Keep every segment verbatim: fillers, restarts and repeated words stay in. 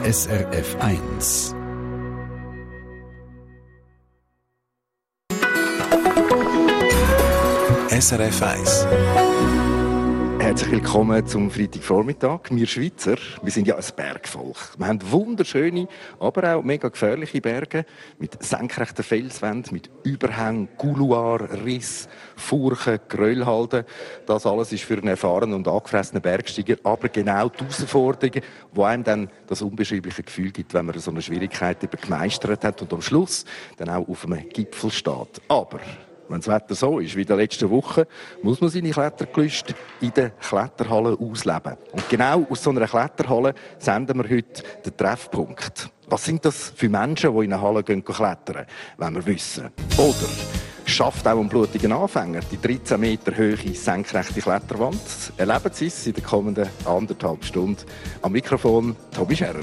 S R F eins. S R F eins. Herzlich willkommen zum Freitagvormittag. Wir Schweizer, wir sind ja ein Bergvolk. Wir haben wunderschöne, aber auch mega gefährliche Berge mit senkrechten Felswänden, mit Überhängen, Couloir, Riss, Furchen, Geröllhalden. Das alles ist für einen erfahrenen und angefressenen Bergsteiger aber genau die Herausforderungen, die einem dann das unbeschreibliche Gefühl gibt, wenn man so eine Schwierigkeit gemeistert hat und am Schluss dann auch auf einem Gipfel steht. Aber wenn das Wetter so ist wie in der letzten Woche, muss man seine Klettergelüste in der Kletterhalle ausleben. Und genau aus so einer Kletterhalle senden wir heute den Treffpunkt. Was sind das für Menschen, die in eine Halle gehen klettern, wenn wir wissen? Oder schafft auch ein blutiger Anfänger die dreizehn Meter hohe senkrechte Kletterwand? Erleben Sie es in den kommenden anderthalb Stunden. Am Mikrofon Tobi Scherer.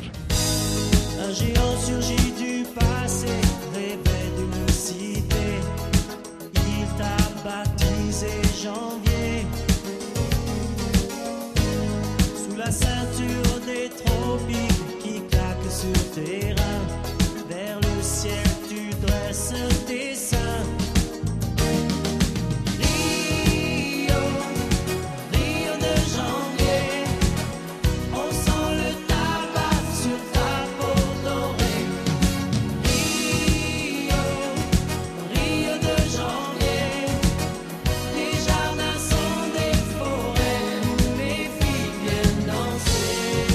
La ceinture des tropiques qui claque sur tes reins. Vers le ciel tu dresses tes seins. Rio, Rio de janvier. On sent le tabac sur ta peau dorée. Rio, Rio de janvier. Les jardins sont des forêts où les filles viennent danser.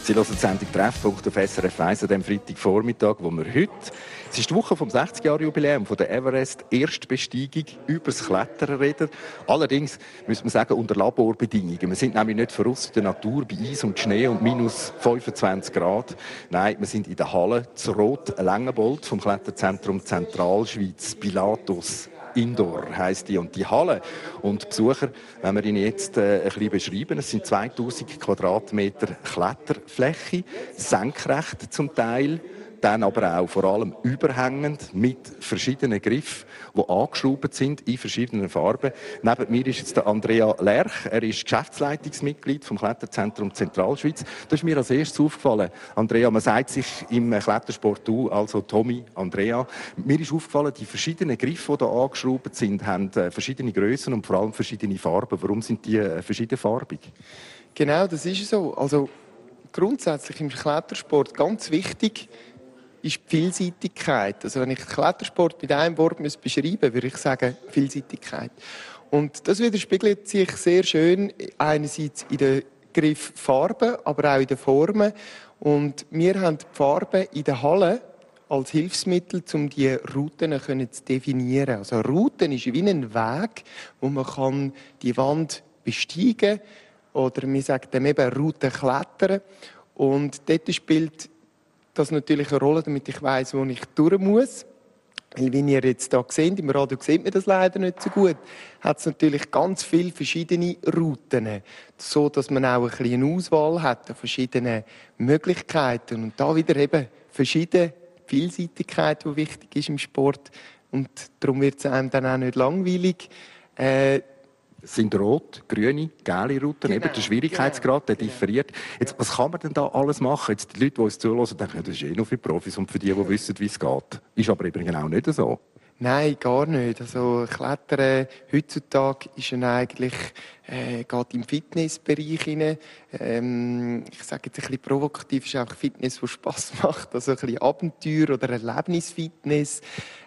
Sie hören die Sendung «Treffpunkt» auf S R F eins an diesem Freitagvormittag, wo wir heute, es ist die Woche vom sechzig-Jahr-Jubiläum von der Everest-Erstbesteigung, über das Klettern reden. Allerdings müssen wir sagen, unter Laborbedingungen. Wir sind nämlich nicht draussen in der Natur, bei Eis und Schnee und minus fünfundzwanzig Grad. Nein, wir sind in der Halle, zu Rot-Längenbold vom Kletterzentrum Zentralschweiz, Pilatus. Indoor heisst die. Und die Halle und die Besucher, wenn wir Ihnen jetzt äh, ein bisschen beschreiben, es sind zweitausend Quadratmeter Kletterfläche, senkrecht zum Teil, dann aber auch vor allem überhängend mit verschiedenen Griffen, die angeschraubt sind in verschiedenen Farben. Neben mir ist jetzt der Andrea Lerch. Er ist Geschäftsleitungsmitglied vom Kletterzentrum Zentralschweiz. Das ist mir als erstes aufgefallen. Andrea, man sagt sich im Klettersport du, also Tommy, Andrea. Mir ist aufgefallen, die verschiedenen Griffe, die hier angeschraubt sind, haben verschiedene Grössen und vor allem verschiedene Farben. Warum sind die verschiedenfarbig? Genau, das ist so. Also grundsätzlich im Klettersport ganz wichtig ist die Vielseitigkeit. Also wenn ich Klettersport mit einem Wort beschreiben müsste, würde ich sagen Vielseitigkeit. Und das widerspiegelt sich sehr schön einerseits in den Grifffarben, aber auch in den Formen. Und wir haben die Farben in der Halle als Hilfsmittel, um diese Routen zu definieren. Also Routen ist wie ein Weg, wo man kann die Wand besteigen kann. Oder wir sagen dem eben Routen klettern. Und dort spielt das natürlich eine Rolle, damit ich weiss, wo ich durch muss. Weil, wie ihr jetzt hier seht, im Radio sieht man das leider nicht so gut, hat es natürlich ganz viele verschiedene Routen, so dass man auch ein bisschen eine Auswahl hat an verschiedenen Möglichkeiten. Und da wieder eben verschiedene Vielseitigkeit, die wichtig ist im Sport. Und darum wird es einem dann auch nicht langweilig. Äh, Es sind rot, grüne, gelbe Routen. Genau, Eben der Schwierigkeitsgrad, der genau. differiert. Jetzt, was kann man denn da alles machen? Jetzt, die Leute, die uns zuhören, denken, ja, das ist eh noch für Profis und für die, die wissen, wie es geht. Ist aber übrigens auch nicht so. Nein, gar nicht. Also Klettern heutzutage ist ja eigentlich äh, geht im Fitnessbereich hinein. Ähm, ich sage jetzt ein bisschen provokativ, ist auch Fitness, das Spass macht. Also ein bisschen Abenteuer oder Erlebnisfitness.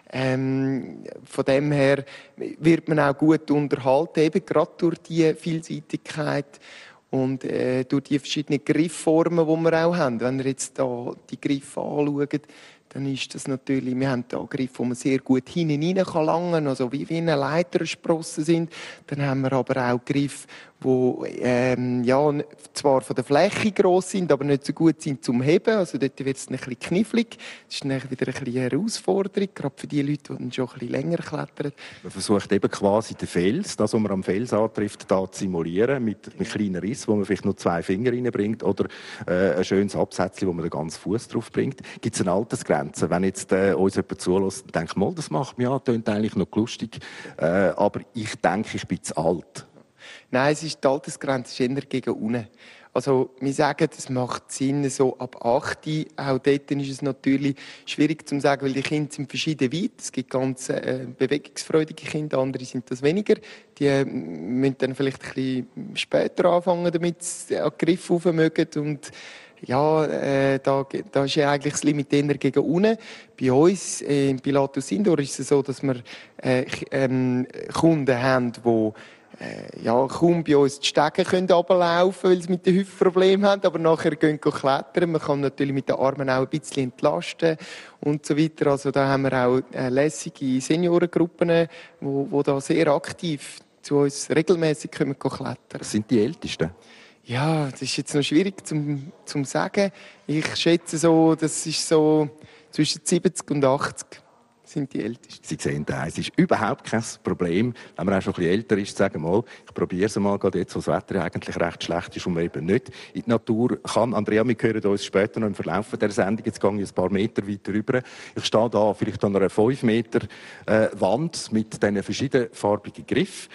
Ähm, von dem her wird man auch gut unterhalten, eben gerade durch die Vielseitigkeit und äh, durch die verschiedenen Griffformen, die wir auch haben. Wenn ihr jetzt da die Griffe anschaut, dann ist das natürlich, wir haben da Griffe, wo man sehr gut hinten rein kann langen, also wie, wie eine Leitersprossen sind. Dann haben wir aber auch Griffe, die ähm, ja, zwar von der Fläche gross sind, aber nicht so gut sind zum Heben. Also dort wird es ein bisschen knifflig. Das ist dann wieder ein bisschen eine Herausforderung, gerade für die Leute, die dann schon ein bisschen länger klettern. Man versucht eben quasi den Fels, das, was man am Fels antrifft, da zu simulieren, mit, mit kleinen Rissen, wo man vielleicht nur zwei Finger reinbringt oder äh, ein schönes Absätzchen, wo man den ganzen Fuß drauf bringt. Gibt es eine Altersgrenze? Wenn jetzt äh, uns jemand zulässt und denkt, mal, das macht mich ja, tönt eigentlich noch lustig, äh, aber ich denke, ich bin zu alt. Nein, es ist, die Altersgrenze ist eher gegen unten. Also, wir sagen, es macht Sinn, so ab acht. Auch dort ist es natürlich schwierig zu sagen, weil die Kinder sind verschieden weit. Es gibt ganz äh, bewegungsfreudige Kinder, andere sind das weniger. Die äh, müssen dann vielleicht ein bisschen später anfangen, damit sie an den Griff rauf mögen. Und ja, äh, da, da ist ja eigentlich das Limit eher gegen unten. Bei uns äh, im Pilatus Indoor ist es so, dass wir äh, ähm, Kunden haben, die Äh, ja, kaum bei uns die Stege können runterlaufen, weil sie mit den Hüften Probleme haben, aber nachher gehen sie klettern. Man kann natürlich mit den Armen auch ein bisschen entlasten und so weiter. Also da haben wir auch äh, lässige Seniorengruppen, wo, wo da sehr aktiv zu uns regelmäßig kommen klettern. Das sind die Ältesten. Ja, das ist jetzt noch schwierig zum, zum sagen. Ich schätze so, das ist so zwischen siebzig und achtzig. Sind die Ältesten. Sie sehen, es ist überhaupt kein Problem, wenn man auch schon ein bisschen älter ist, zu sagen, mal, ich probiere es mal, gerade jetzt, wo das Wetter eigentlich recht schlecht ist und man eben nicht in die Natur kann. Andrea, wir hören uns später noch im Verlauf der Sendung, jetzt gehe ich ein paar Meter weiter rüber. Ich stehe da vielleicht an einer fünf Meter äh, Wand mit diesen verschiedenfarbigen Griffen.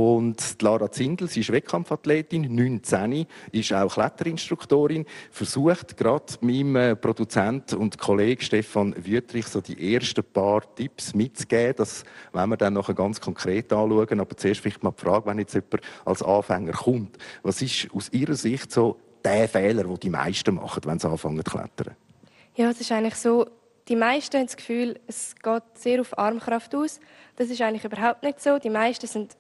Und Lara Zindel, sie ist Wettkampfathletin, neunzehn, ist auch Kletterinstruktorin, versucht gerade meinem äh, Produzent und Kollegen Stefan Wüttrich so die ersten paar Tipps mitzugeben, das wollen wir dann nachher ganz konkret anschauen. Aber zuerst vielleicht mal die Frage, wenn jetzt jemand als Anfänger kommt, was ist aus Ihrer Sicht so der Fehler, den die meisten machen, wenn sie anfangen zu klettern? Ja, es ist eigentlich so, die meisten haben das Gefühl, es geht sehr auf Armkraft aus. Das ist eigentlich überhaupt nicht so. Die meisten sind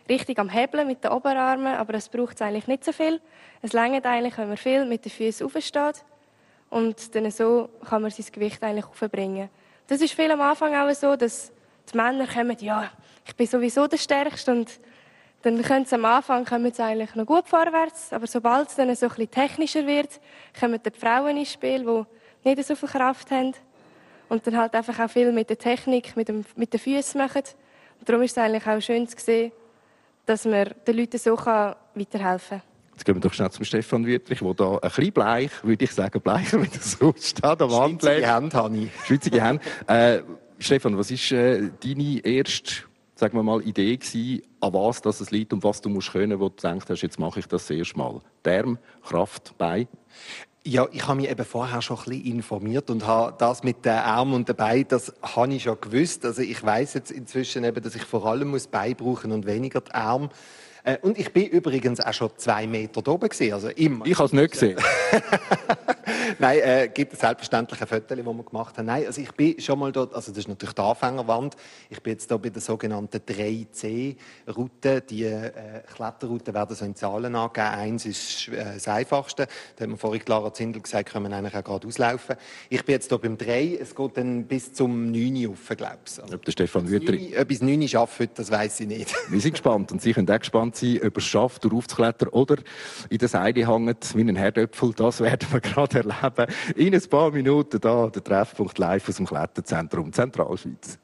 richtig am Hebeln mit den Oberarmen, aber es braucht eigentlich nicht so viel. Es reicht eigentlich, wenn man viel mit den Füßen aufsteht und dann so kann man sein Gewicht eigentlich aufbringen. Das ist viel am Anfang auch so, dass die Männer kommen, ja, ich bin sowieso der Stärkste und dann können sie am Anfang kommen sie eigentlich noch gut vorwärts, aber sobald es dann so ein bisschen technischer wird, kommen die Frauen ins Spiel, die nicht so viel Kraft haben und dann halt einfach auch viel mit der Technik, mit, dem, mit den Füßen machen. Und darum ist es eigentlich auch schön zu sehen, dass man den Leuten so weiterhelfen kann. Jetzt gehen wir doch schnell zum Stefan Wüthrich, der da ein bisschen bleich, würde ich sagen, bleicher, wenn er so steht am Wand lebt. Schwitzige Hände habe ich. Schwitzige Hände. Äh, Stefan, was war äh, deine erste, sagen wir mal, Idee gewesen, an was das es liegt und was du musst können, wo du denkst, jetzt mache ich das das erste Mal? Darm, Kraft, Bein? Ja, ich habe mich eben vorher schon ein bisschen informiert und habe das mit den Armen und den Beinen, das habe ich schon gewusst. Also ich weiß jetzt inzwischen eben, dass ich vor allem muss Beine brauchen und weniger die Arme. Äh, und ich bin übrigens auch schon zwei Meter da oben gewesen, also immer. Ich habe es nicht gesehen. Nein, äh, gibt es selbstverständlich ein Foto, das wir gemacht haben. Nein, also ich bin schon mal dort, also das ist natürlich die Anfängerwand. Ich bin jetzt hier bei der sogenannten drei C Route. Die äh, Kletterrouten werden so in Zahlen angegeben. Eins ist äh, das Einfachste. Da hat mir vorhin Clara Zindel gesagt, können wir eigentlich auch gerade auslaufen. Ich bin jetzt hier beim drei. Es geht dann bis zum neun rauf, glaube ich. Also, ob der Stefan Wüthrich Ob ich neun schaffe heute, das weiss ich nicht. Wir sind gespannt und Sie können auch gespannt sein, ob er es schafft, daraufzuklettern oder in der Seide hängt wie ein Herdöpfel. Das werden wir gerade erleben. In ein paar Minuten da der Treffpunkt live aus dem Kletterzentrum Zentralschweiz.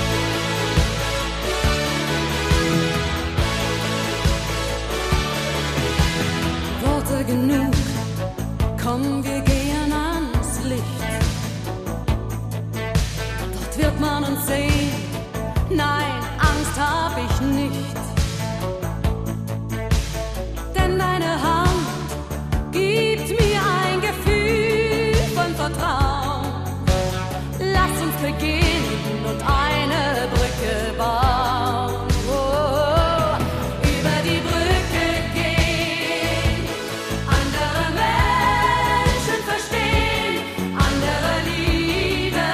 Worte genug, komm, wir gehen ans Licht. Dort wird man uns sehen, nein, Angst hab ich nicht. Denn deine Hand gibt mir ein Gefühl von Vertrauen. Lass uns beginnen und eine Brücke bauen. Oh, über die Brücke gehen, andere Menschen verstehen, andere Lieder,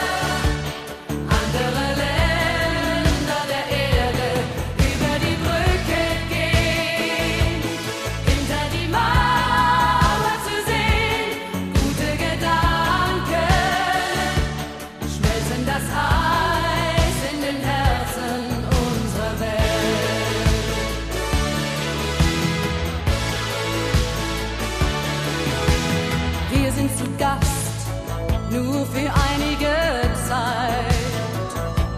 andere Länder der Erde. Über die Brücke gehen, hinter die Mauer zu sehen, gute Gedanken schmelzen das Eis in den Herzen unserer Welt. Wir sind zu Gast, nur für einige Zeit,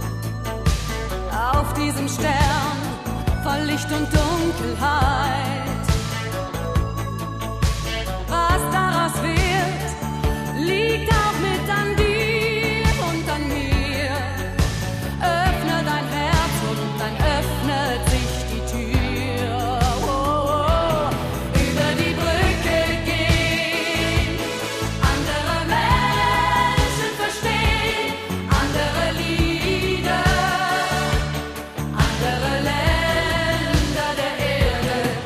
auf diesem Stern voll Licht und Dunkelheit. Was daraus wird, liegt auch mit an dir und an mir. Öffne dein Herz und dann öffnet sich die Tür. Oh, oh. Über die Brücke gehen, andere Menschen verstehen, andere Lieder, andere Länder der Erde.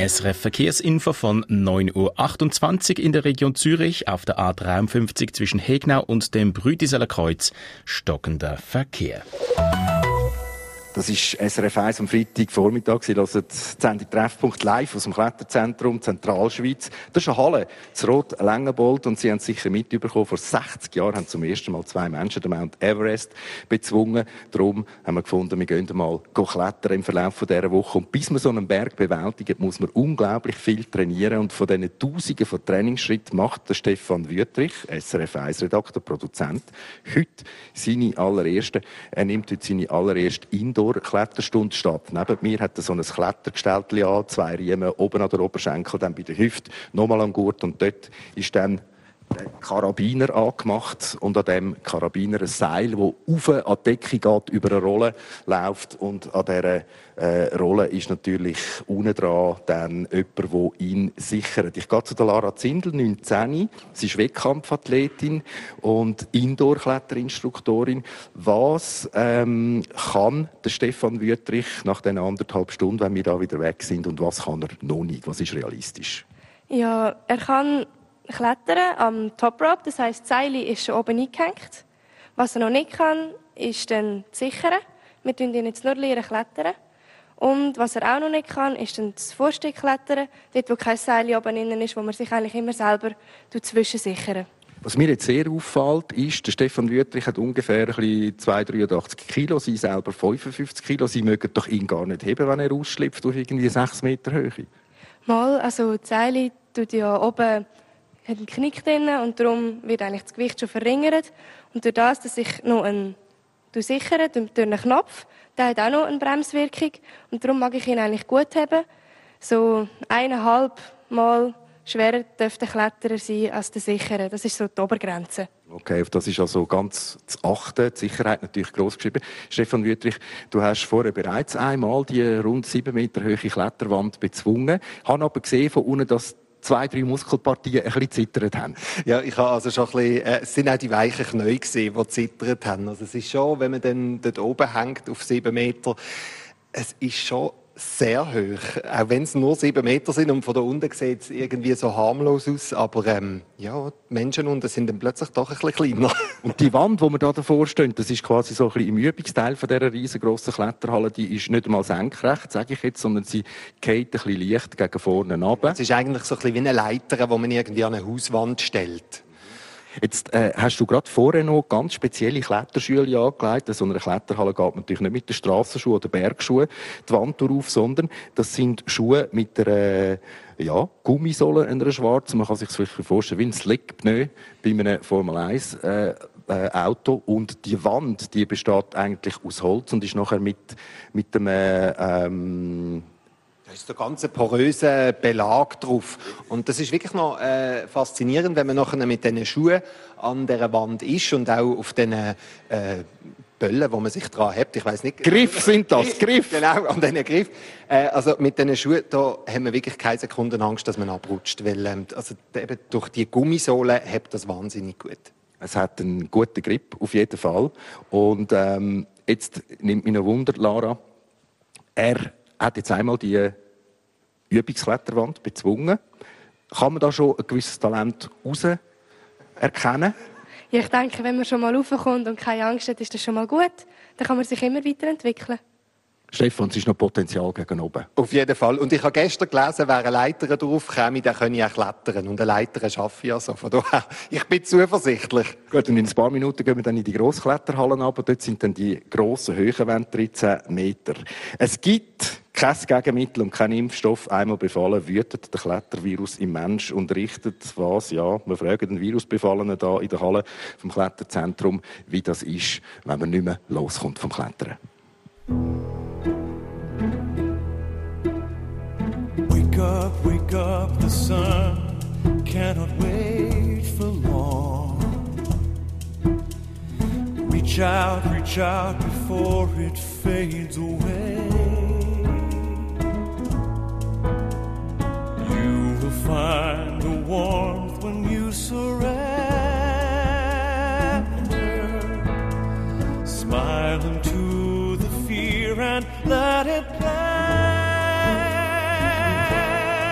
S R F Verkehrsinfo von neun Uhr achtundzwanzig in der Region Zürich auf der A dreiundfünfzig zwischen Hegnau und dem Brütiseler Kreuz stockender Verkehr. Das ist S R F eins am Freitagvormittag. Sie hören die Sendung Treffpunkt live aus dem Kletterzentrum Zentralschweiz. Das ist eine Halle, das Rot Längenbold. Und Sie haben es sicher mitbekommen, vor sechzig Jahren haben zum ersten Mal zwei Menschen den Mount Everest bezwungen. Darum haben wir gefunden, wir gehen mal klettern im Verlauf dieser Woche. Und bis man so einen Berg bewältigt, muss man unglaublich viel trainieren. Und von diesen Tausenden von Trainingsschritten macht der Stefan Wüthrich, S R F eins Redakteur, Produzent, heute seine allererste. Er nimmt heute seine allererste Indoor Kletterstunde statt. Neben mir hat er so ein Klettergestelltchen an, zwei Riemen oben an der Oberschenkel, dann bei der Hüfte, nochmal am Gurt und dort ist dann der Karabiner angemacht und an dem Karabiner ein Seil, das auf an die Decke geht, über eine Rolle läuft und an dieser äh, Rolle ist natürlich unten dran dann jemand, der ihn sichert. Ich gehe zu der Lara Zindel, neunzehn. Sie ist Wettkampfathletin und Indoor-Kletterinstruktorin. Was ähm, kann der Stefan Wüthrich nach diesen anderthalb Stunden, wenn wir da wieder weg sind, und was kann er noch nicht? Was ist realistisch? Ja, er kann klettern am Top Rope, das heisst, das Seil ist schon oben eingehängt. Was er noch nicht kann, ist dann das Sichern. Wir lernen ihn jetzt nur lernen klettern. Und was er auch noch nicht kann, ist dann das Vorsteckklettern, dort wo kein Seil oben innen ist, wo man sich eigentlich immer selber zwischensichern. Was mir jetzt sehr auffällt, ist, der Stefan Wüthrich hat ungefähr zweihundertdreiundachtzig Kilo, sie selber fünfundfünfzig Kilo. Sie mögen doch ihn gar nicht heben, wenn er ausschlüpft auf irgendwie sechs Meter Höhe. Mal, also das Seil tut ja oben hat einen Knick drin und darum wird eigentlich das Gewicht schon verringert. Und durch das, dass ich noch einen sichere, durch einen Knopf, der hat auch noch eine Bremswirkung. Und darum mag ich ihn eigentlich gut haben. So eineinhalb Mal schwerer dürfte der Kletterer sein als der Sichere. Das ist so die Obergrenze. Okay, auf das ist also ganz zu achten. Die Sicherheit natürlich gross geschrieben. Stefan Wüthrich, du hast vorher bereits einmal die rund sieben Meter hohe Kletterwand bezwungen. Ich habe aber gesehen von unten, dass zwei, drei Muskelpartien ein bisschen zittert haben. Ja, ich habe also schon ein bisschen, äh, es sind auch die weichen Knie gesehen, die zittert haben. Also es ist schon, wenn man dann dort oben hängt auf sieben Meter, es ist schon sehr hoch. Auch wenn es nur sieben Meter sind und von da unten sieht es irgendwie so harmlos aus. Aber ähm, ja, die Menschen unten sind dann plötzlich doch ein bisschen kleiner. Und die Wand, die wir da davor stehen, das ist quasi so ein bisschen im Übungsteil von dieser riesengroßen Kletterhalle, die ist nicht einmal senkrecht, sage ich jetzt, sondern sie geht ein bisschen leicht gegen vorne runter. Es ist eigentlich so ein bisschen wie eine Leiter, die man irgendwie an eine Hauswand stellt. Jetzt äh, hast du gerade vorher noch ganz spezielle Kletterschuhe angelegt. In so einer Kletterhalle geht man natürlich nicht mit den Strassenschuhen oder Bergschuhen die Wand drauf, sondern das sind Schuhe mit einer äh, ja, Gummisohle, einer schwarzen. Man kann sich das vielleicht vorstellen wie ein Slick-Pneu bei einem Formel eins äh, äh, Auto. Und die Wand, die besteht eigentlich aus Holz und ist nachher mit, mit dem äh, ähm, da ist der ganze poröse Belag drauf. Und das ist wirklich noch äh, faszinierend, wenn man nachher mit diesen Schuhen an dieser Wand ist und auch auf diesen äh, Böllen, wo man sich dran hebt. Ich weiss nicht. Griff sind das, Griff. Genau, an diesen Griff. Äh, also mit diesen Schuhen, da haben wir wirklich keine Sekunde Angst, dass man abrutscht. Weil ähm, also, eben durch die Gummisohle hebt das wahnsinnig gut. Es hat einen guten Grip, auf jeden Fall. Und ähm, jetzt nimmt mich noch Wunder, Lara, er hat jetzt einmal die Übungskletterwand bezwungen. Kann man da schon ein gewisses Talent heraus erkennen? Ja, ich denke, wenn man schon mal raufkommt und keine Angst hat, ist das schon mal gut. Dann kann man sich immer weiterentwickeln. Stefan, es ist noch Potenzial gegen oben. Auf jeden Fall. Und ich habe gestern gelesen, wer eine Leiter drauf käme, dann kann ich auch klettern. Und eine Leiter schaffe ich also. Von daher, ich bin zuversichtlich. Gut, und in ein paar Minuten gehen wir dann in die Grosskletterhallen runter. Dort sind dann die grossen Höhenwände, dreizehn Meter. Es gibt kein Gegenmittel und kein Impfstoff. Einmal befallen, wütet der Klettervirus im Mensch und richtet was? Ja, wir fragen den Virusbefallenen da in der Halle vom Kletterzentrum, wie das ist, wenn man nicht mehr loskommt vom Klettern. Wake up, wake up, the sun cannot wait for long. Reach out, reach out before it fades away. You will find the warmth when you surrender. Smile into the fear and let it play.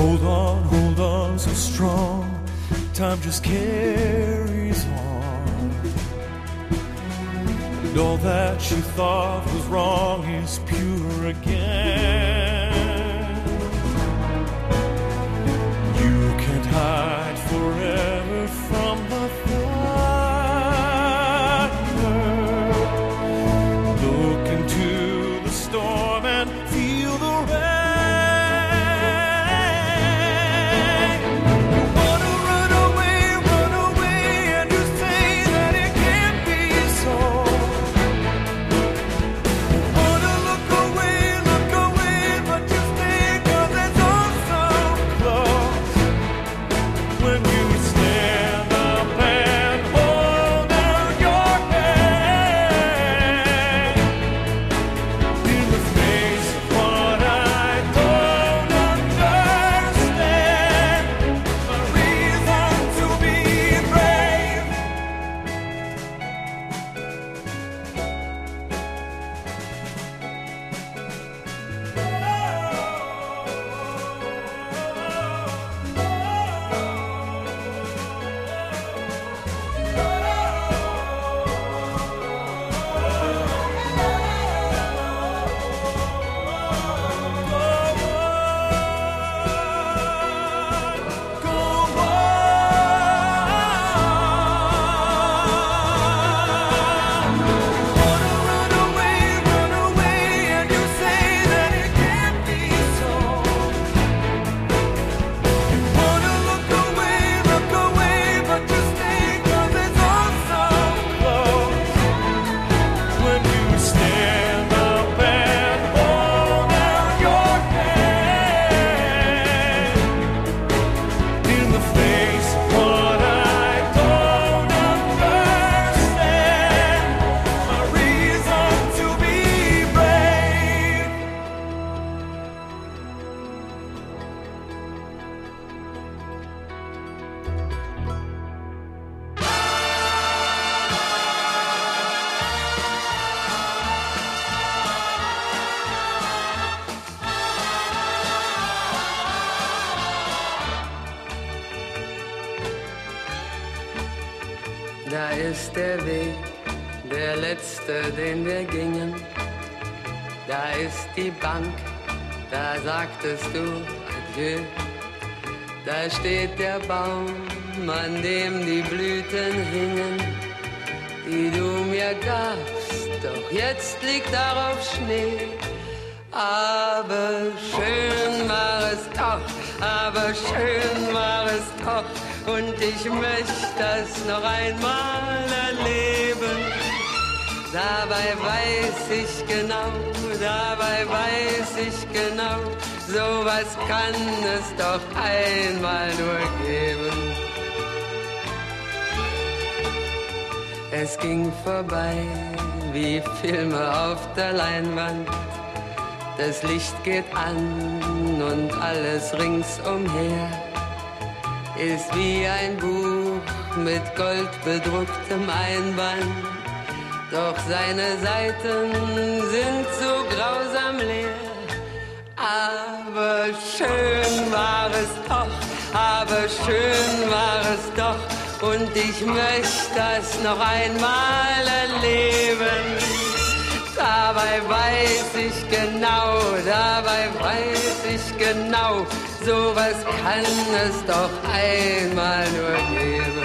Hold on, hold on so strong. Time just carries on. And all that she thought was wrong is pure again. You can't hide forever from the fire. Look into the storm and feel the rain. Da ist der Weg, der letzte, den wir gingen. Da ist die Bank, da sagtest du Adieu. Da steht der Baum, an dem die Blüten hingen, die du mir gabst, doch jetzt liegt darauf Schnee. Aber schön war es doch, aber schön war es doch. Und ich möchte das noch einmal erleben. Dabei weiß ich genau, dabei weiß ich genau, sowas kann es doch einmal nur geben. Es ging vorbei wie Filme auf der Leinwand. Das Licht geht an und alles ringsumher ist wie ein Buch mit goldbedrucktem Einband. Doch seine Seiten sind so grausam leer. Aber schön war es doch, aber schön war es doch. Und ich möchte das noch einmal erleben. Dabei weiß ich genau, dabei weiß ich genau, sowas kann es doch einmal nur geben.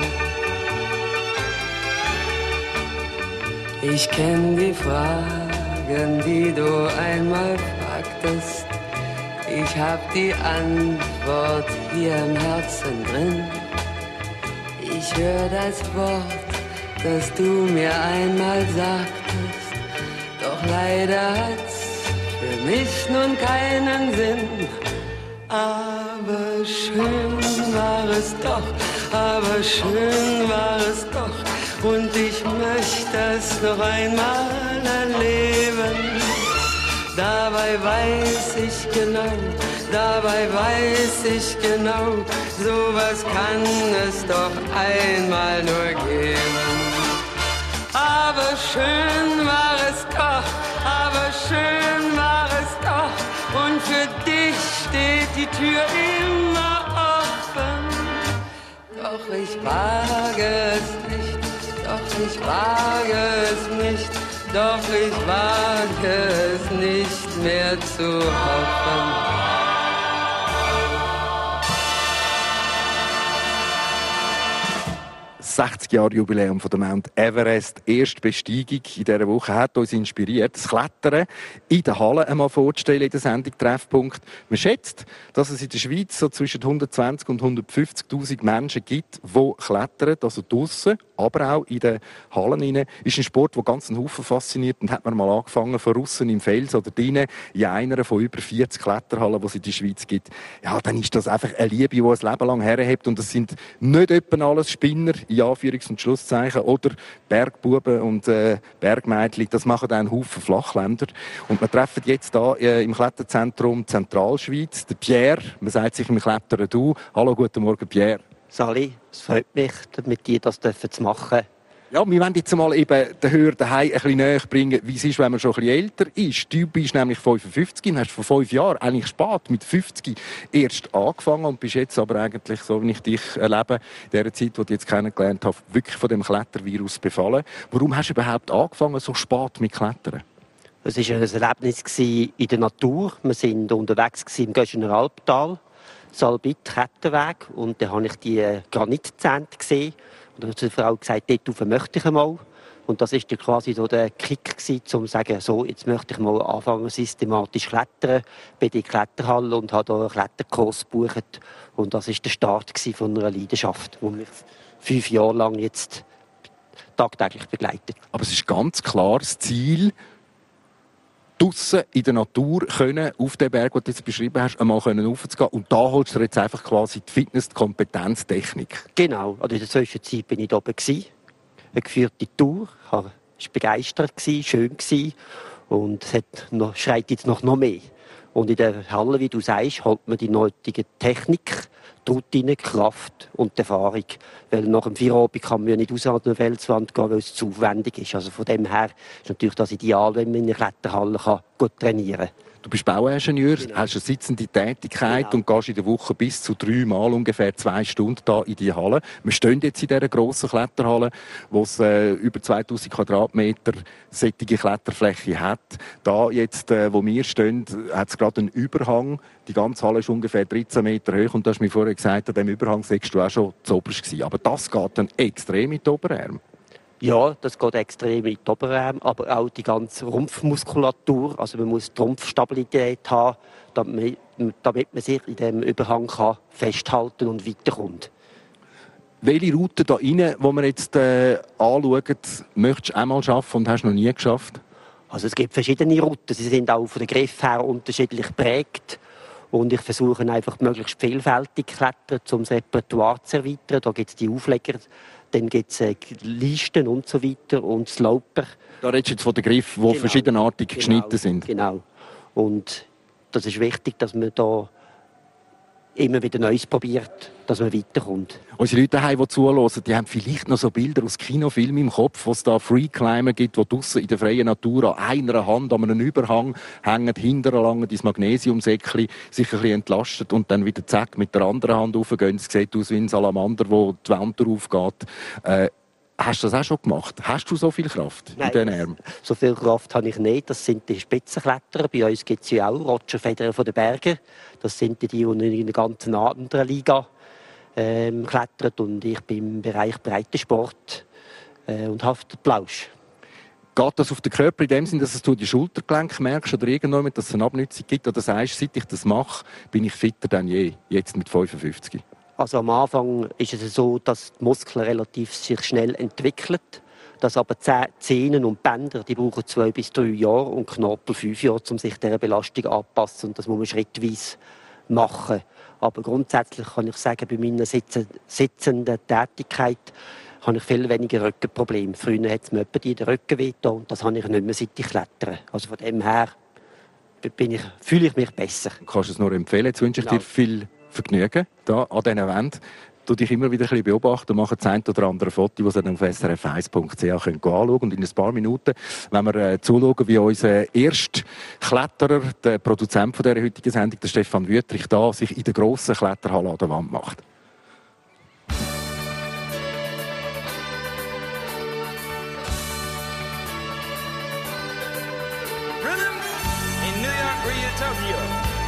Ich kenn die Fragen, die du einmal fragtest. Ich hab die Antwort hier im Herzen drin. Ich hör das Wort, das du mir einmal sagtest. Doch leider hat's für mich nun keinen Sinn. Aber schön war es doch, aber schön war es doch. Und ich möchte es noch einmal erleben. Dabei weiß ich genau, dabei weiß ich genau, sowas kann es doch einmal nur geben. Aber schön war es doch, aber schön war es doch. Und für dich steht die Tür immer Doch ich wage es nicht, doch ich wage es nicht, doch ich wage es nicht mehr zu hoffen. sechzig Jahre Jubiläum von der Mount Everest. Die erste Besteigung in dieser Woche hat uns inspiriert, das Klettern in der Halle einmal vorzustellen in der Sendung Treffpunkt. Man schätzt, dass es in der Schweiz so zwischen hundertzwanzig und hundertfünfzigtausend Menschen gibt, die klettern, also draussen, aber auch in den Hallen rein. Ist ein Sport, der ganz einen Haufen fasziniert. Und hat man mal angefangen von aussen im Fels oder drinnen in einer von über vierzig Kletterhallen, die es in der Schweiz gibt. Ja, dann ist das einfach eine Liebe, die ein Leben lang herhebt. Und das sind nicht etwa alles Spinner, in Anführungs- und Schlusszeichen, oder Bergbuben und äh, Bergmädchen. Das machen dann einen Haufen Flachländer. Und wir treffen jetzt hier äh, im Kletterzentrum Zentralschweiz den Pierre. Man sagt sich im Klettern du. Hallo, guten Morgen, Pierre. Sali, es freut mich, mit dir das zu machen. Ja, wir wollen jetzt mal eben den Hörer daheim ein bisschen näher bringen, wie es ist, wenn man schon ein bisschen älter ist. Du bist nämlich fünfundfünfzig und hast vor fünf Jahren, eigentlich spät, mit fünfzig erst angefangen und bist jetzt aber eigentlich, so wie ich dich erlebe, in der Zeit, die ich jetzt kennengelernt habe, wirklich von dem Klettervirus befallen. Warum hast du überhaupt angefangen, so spät mit Klettern? Es war ein Erlebnis in der Natur. Wir waren unterwegs im Göschener Albtal, Salbit-Kettenweg, und da habe ich die Granitzähne gesehen. Und dann hat die Frau gesagt, dort rauf möchte ich einmal. Und das war dann quasi so der Kick, um zu sagen, so, jetzt möchte ich mal anfangen, systematisch klettern. Bin in die Kletterhalle und habe hier einen Kletterkurs gebucht. Und das war der Start von einer Leidenschaft, die mich fünf Jahre lang jetzt tagtäglich begleitet. Aber es ist ganz klar das Ziel, draussen in der Natur können, auf den Berg, den du jetzt beschrieben hast, einmal raufzugehen. Und da holst du jetzt einfach quasi die Fitness, die Kompetenz, die Technik. Genau. Also in der Zwischenzeit bin ich da oben. Eine geführte Tour. Ich war begeistert, schön. Und es hat noch, schreit jetzt noch, noch mehr. Und in der Halle, wie du sagst, holt man die nötige Technik, die Routine, Kraft und die Erfahrung. Weil nach dem Feierabend kann man ja nicht raus an der Felswand gehen, weil es zu aufwendig ist. Also von dem her ist natürlich das ideal, wenn man in einer Kletterhalle kann, gut trainieren kann. Du bist Bauingenieur, genau. Hast eine sitzende Tätigkeit, genau, und gehst in der Woche bis zu drei Mal ungefähr zwei Stunden da in die Halle. Wir stehen jetzt in dieser grossen Kletterhalle, wo es äh, über zweitausend Quadratmeter sättige Kletterfläche hat. Da jetzt, äh, wo wir stehen, hat es gerade einen Überhang. Die ganze Halle ist ungefähr dreizehn Meter hoch und du hast mir vorher gesagt, an diesem Überhang sagst du auch schon zuoberst gewesen. Aber das geht dann extrem in die Oberarme. Ja, das geht extrem in die Oberarme, aber auch die ganze Rumpfmuskulatur. Also man muss die Rumpfstabilität haben, damit, damit man sich in diesem Überhang kann festhalten und weiterkommt. Welche Route da rein, die wir jetzt äh, anschauen, möchtest du einmal schaffen und hast noch nie geschafft? Also es gibt verschiedene Routen. Sie sind auch von den Griff her unterschiedlich geprägt. Und ich versuche einfach möglichst vielfältig zu klettern, um das Repertoire zu erweitern. Da gibt es die Aufleger, dann gibt es äh, Listen und so weiter und Sloper. Da redest du jetzt von den Griffen, die genau, verschiedenartig genau, geschnitten sind. Genau. Und das ist wichtig, dass man da immer wieder Neues probiert, dass man weiterkommt. Unsere Leute daheim, die zuhören, die haben vielleicht noch so Bilder aus Kinofilmen im Kopf, wo es da Freeclimber gibt, die draussen in der freien Natur an einer Hand an einem Überhang hängen, hinterher lang das Magnesiumsäckchen sich ein bisschen entlastet und dann wieder zack mit der anderen Hand raufgehen. Es sieht aus wie ein Salamander, der die Wand aufgeht. Äh, Hast du das auch schon gemacht? Hast du so viel Kraft Nein, in den Armen? So viel Kraft habe ich nicht. Das sind die Spitzenkletterer. Bei uns gibt es ja auch Roger Federer von den Bergen. Das sind die, die in einer ganz anderen Liga ähm, klettern. Und ich bin im Bereich Breitensport äh, und habe den Plausch. Geht das auf den Körper in dem Sinne, dass du die Schultergelenke merkst oder irgendwann, dass es eine Abnützung gibt? Oder sagst, seit ich das mache, bin ich fitter denn je, jetzt mit fünfundfünfzig? Also am Anfang ist es so, dass die Muskeln relativ sich schnell entwickeln. Dass aber Zähne und Bänder, die brauchen zwei bis drei Jahre und Knorpel fünf Jahre, um sich dieser Belastung anzupassen. Und das muss man schrittweise machen. Aber grundsätzlich kann ich sagen, bei meiner sitzenden Tätigkeit habe ich viel weniger Rückenprobleme. Früher hat es mir etwa in den Rücken wehgetan und das habe ich nicht mehr, seit ich klettere. Also von dem her bin ich, fühle ich mich besser. Du kannst es nur empfehlen. Jetzt wünsche ich genau. dir viel Vergnügen da an diesen Wänden. Du dich immer wieder ein bisschen beobachten und machen das ein oder andere Foto, das ihr dann auf s r f eins punkt c h anschauen könnt. Und in ein paar Minuten, wenn wir äh, zuschauen, wie unser erster Kletterer, der Produzent von dieser heutigen Sendung, der Stefan Wüttrich, da sich in der grossen Kletterhalle an der Wand macht. Tokyo.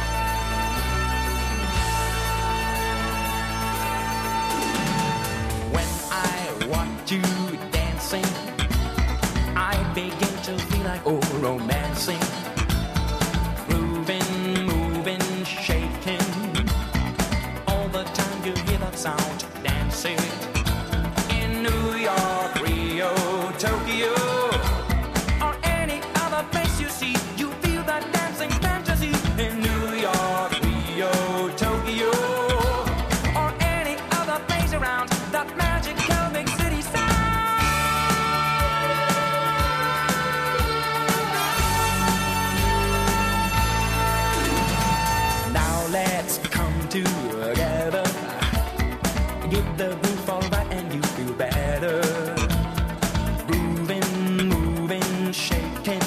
When I watch you dancing, I begin to feel like oh romancing, grooving, moving, shaking. All the time you hear that sound, dancing. In New York, Rio, Tokyo, or any other place you see, you feel that dancing fantasy. In New York, Rio, Tokyo, or any other place around that magical big city sound. Now let's come together, give the groove all right and you feel better. Grooving, moving, shaking,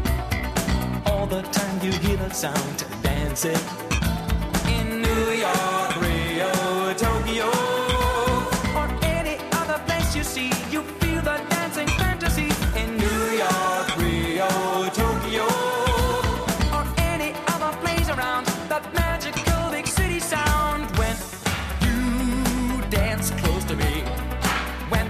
all the time you hear that sound, dancing. In New York, Rio, Tokyo, or any other place you see, you feel the dancing fantasy. In New York, Rio, Tokyo, or any other place around that magical big city sound. When you dance close to me, when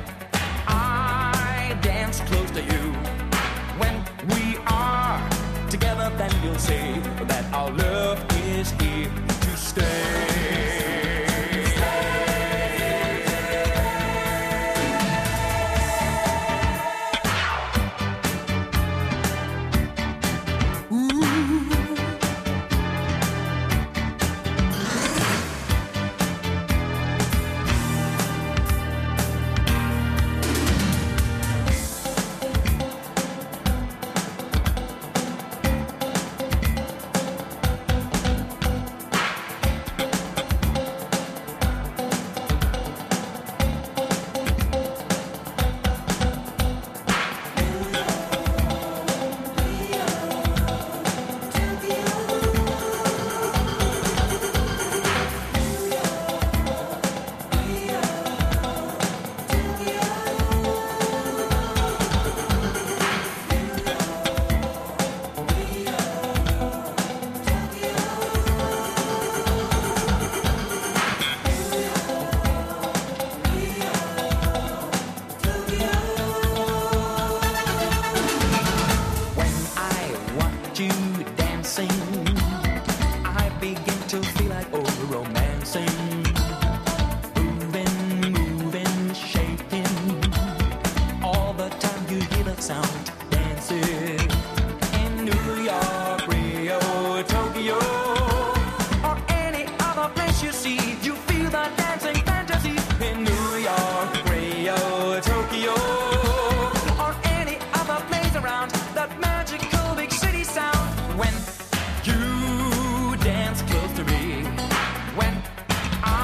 I dance close to you, when we are together, then you'll say that our love is here to stay. I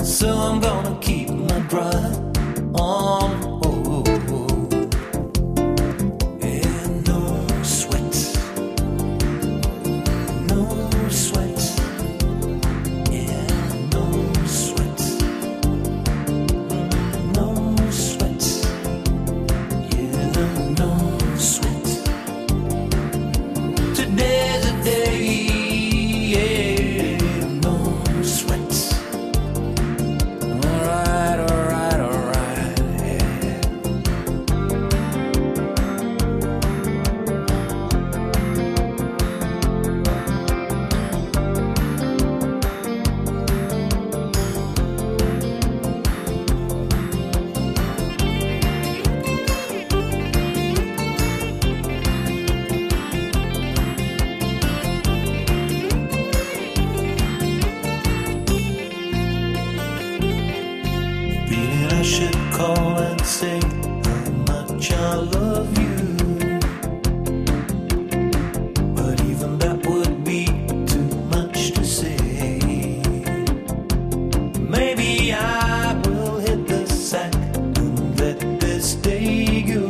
So I'm gonna keep my dry on. Oh, oh, oh. And no sweat, no sweat, yeah, no sweat, no sweat, yeah, no sweat. Today's a day, yeah, no sweat. Alright, alright, alright, yeah. Feeling I should call and say how much I love you, but even that would be too much to say. Maybe I will hit the sack and let this day go.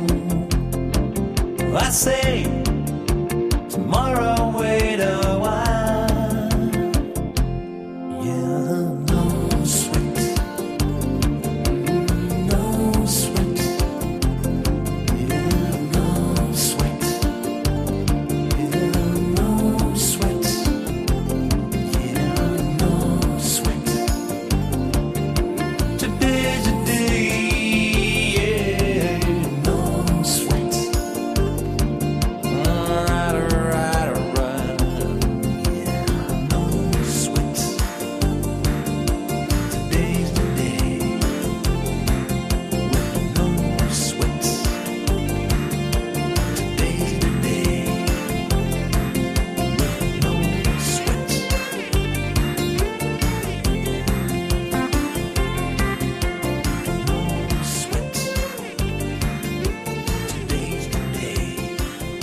I say tomorrow, wait a while. Yeah, no sweat. No sweat, yeah, no sweat, yeah, no sweat, yeah, no sweat. Today's a day, yeah, no sweat. Alright, alright, alright, yeah, no sweat. Today's the day. No sweat. Today's the day. No sweat. No sweat. Today's the day.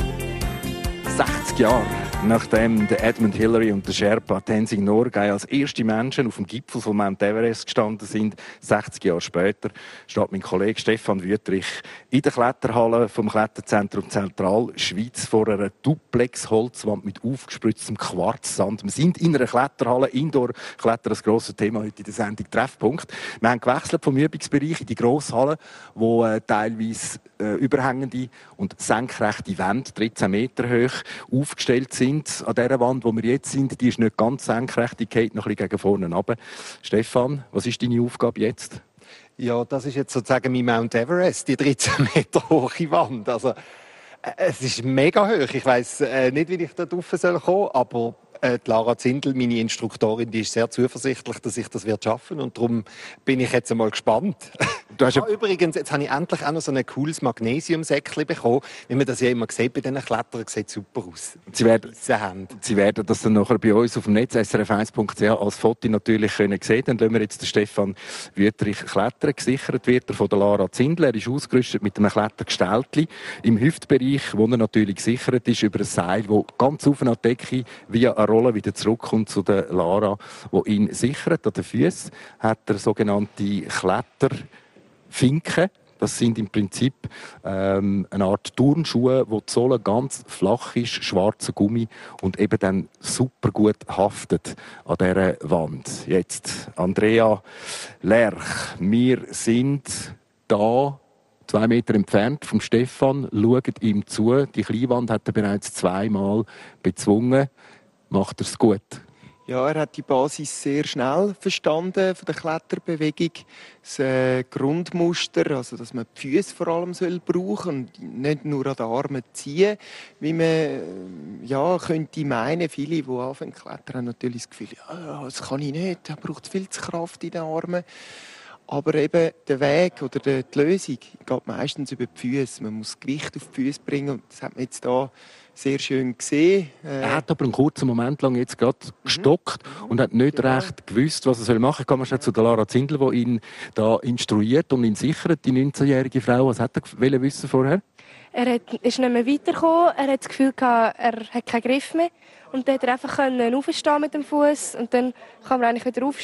sechzig Jahre nachdem der Edmund Hillary und der Sherpa Tenzing Norgay als erste Menschen auf dem Gipfel von Mount Everest gestanden sind, sechzig Jahre später, steht mein Kollege Stefan Wüthrich in der Kletterhalle vom Kletterzentrum Zentralschweiz vor einer Duplex-Holzwand mit aufgespritztem Quarzsand. Wir sind in einer Kletterhalle, Indoor-Kletter, das grosse Thema heute in der Sendung Treffpunkt. Wir haben gewechselt vom Übungsbereich in die Grosshalle, wo äh, teilweise äh, überhängende und senkrechte Wände, dreizehn Meter hoch, aufgestellt sind. An dieser Wand, wo wir jetzt sind, die ist nicht ganz senkrecht, die geht noch ein bisschen gegen vorne runter. Stefan, was ist deine Aufgabe jetzt? Ja, das ist jetzt sozusagen mein Mount Everest, die dreizehn Meter hohe Wand. Also, äh, es ist mega hoch. Ich weiss äh, nicht, wie ich da drauf kommen soll, aber äh, die Lara Zindel, meine Instruktorin, die ist sehr zuversichtlich, dass ich das wird schaffen, und darum bin ich jetzt einmal gespannt. Du hast ja, übrigens, jetzt habe ich endlich auch noch so ein cooles Magnesiumsäckchen bekommen. Wie man das ja immer sieht bei diesen Klettern, sieht super aus. Sie werden, Sie werden das dann nachher bei uns auf dem Netz s r f eins punkt c h als Foto natürlich können sehen. Dann lassen wir jetzt den Stefan Wüthrich klettern. Gesichert wird er von der Lara Zindel. Er ist ausgerüstet mit einem Klettergestelltchen im Hüftbereich, wo er natürlich gesichert ist über ein Seil, das ganz auf eine Decke via eine Rolle wieder zurückkommt zu der Lara, die ihn sichert. An den Füßen hat er sogenannte Kletter Finken. Das sind im Prinzip ähm, eine Art Turnschuhe, wo die Sohle ganz flach ist, schwarzer Gummi und eben dann super gut haftet an dieser Wand. Jetzt Andrea Lerch. Wir sind da zwei Meter entfernt vom Stefan, schauen ihm zu. Die Kleinwand hat er bereits zweimal bezwungen. Macht er es gut? Ja, er hat die Basis sehr schnell verstanden von der Kletterbewegung. Das äh, Grundmuster, also dass man die Füße vor allem soll brauchen und nicht nur an den Armen ziehen, wie man äh, ja, könnte meinen. Viele, die anfangen zu klettern, haben natürlich das Gefühl, ja, das kann ich nicht, da braucht viel zu Kraft in den Armen. Aber eben der Weg oder die Lösung geht meistens über die Füße. Man muss Gewicht auf die Füße bringen, und das hat man jetzt hier sehr schön gesehen. Äh er hat aber einen kurzen Moment lang jetzt gerade gestockt mhm. und hat nicht genau. recht gewusst, was er machen soll. Ich komme schnell zu der Lara Zindel, die ihn da instruiert und ihn sichert, die neunzehnjährige Frau. Was hat er wissen vorher? Er hat, ist nicht mehr weitergekommen. Er hat das Gefühl gehabt, er hat keinen Griff mehr. Und dann konnte er einfach aufstehen mit dem Fuß. Und dann kann man eigentlich wieder aufstehen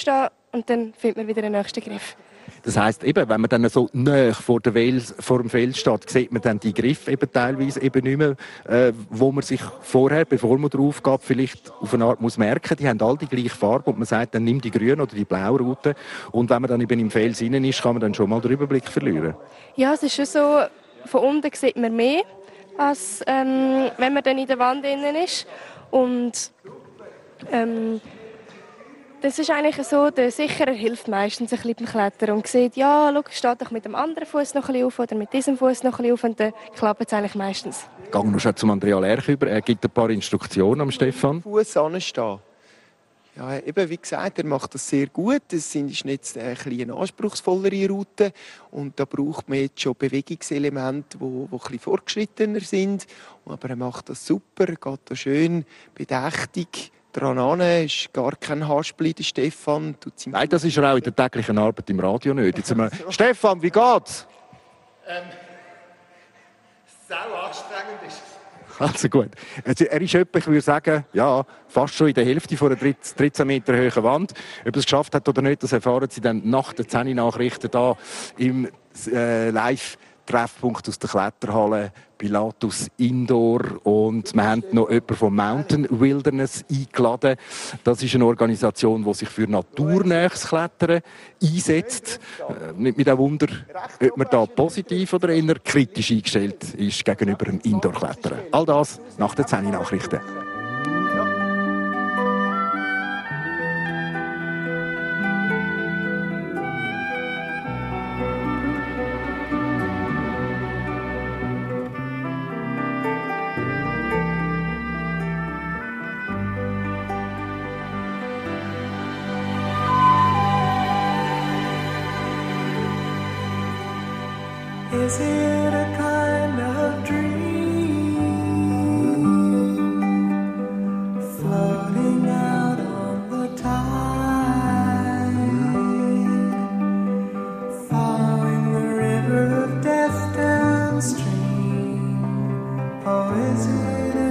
und dann findet man wieder den nächsten Griff. Das heisst, eben, wenn man dann so nahe vor, der Wels, vor dem Feld steht, sieht man dann die Griffe eben teilweise eben nicht mehr, äh, wo man sich vorher, bevor man drauf geht, vielleicht auf eine Art muss merken, die haben alle die gleiche Farbe und man sagt, dann nimm die grüne oder die blaue Route. Und wenn man dann eben im Fels rein ist, kann man dann schon mal den Überblick verlieren. Ja, es ist schon so, von unten sieht man mehr, als ähm, wenn man dann in der Wand innen ist. Und ähm, das ist eigentlich so, der Sicherer hilft meistens ein bisschen beim Klettern und sieht, ja, schau, steht doch mit dem anderen Fuß noch ein bisschen auf oder mit diesem Fuß noch ein bisschen auf und dann klappt es eigentlich meistens. Gehen wir schon zum Andrea Lerch über. Er gibt ein paar Instruktionen am Stefan. Fuß anstehen. Ja, eben, wie gesagt, er macht das sehr gut. Es ist jetzt eine kleine anspruchsvollere Route und da braucht man jetzt schon Bewegungselemente, die, die ein bisschen fortgeschrittener sind. Aber er macht das super, er geht da schön bedächtig dran an, ist gar kein Haspel, der Stefan. Nein, das ist er auch in der täglichen Arbeit im Radio nicht. Jetzt wir, Stefan, wie geht's? Ähm, sau anstrengend ist es. Also gut. Also er ist etwa, ich würde sagen, ja, fast schon in der Hälfte von einer dreizehn Meter hohen Wand. Ob er es geschafft hat oder nicht, das erfahren Sie dann nach den zehn Nachrichten hier im äh, Live-Treffpunkt aus der Kletterhalle Pilatus Indoor. Und wir haben noch jemanden von Mountain Wilderness eingeladen. Das ist eine Organisation, die sich für naturnähes Klettern einsetzt. Äh, nicht mit dem Wunder, ob man da positiv oder eher kritisch eingestellt ist gegenüber dem Indoor-Klettern. All das nach den zehn Nachrichten. Is it a kind of dream floating out on the tide, following the river of death downstream? Oh, is it a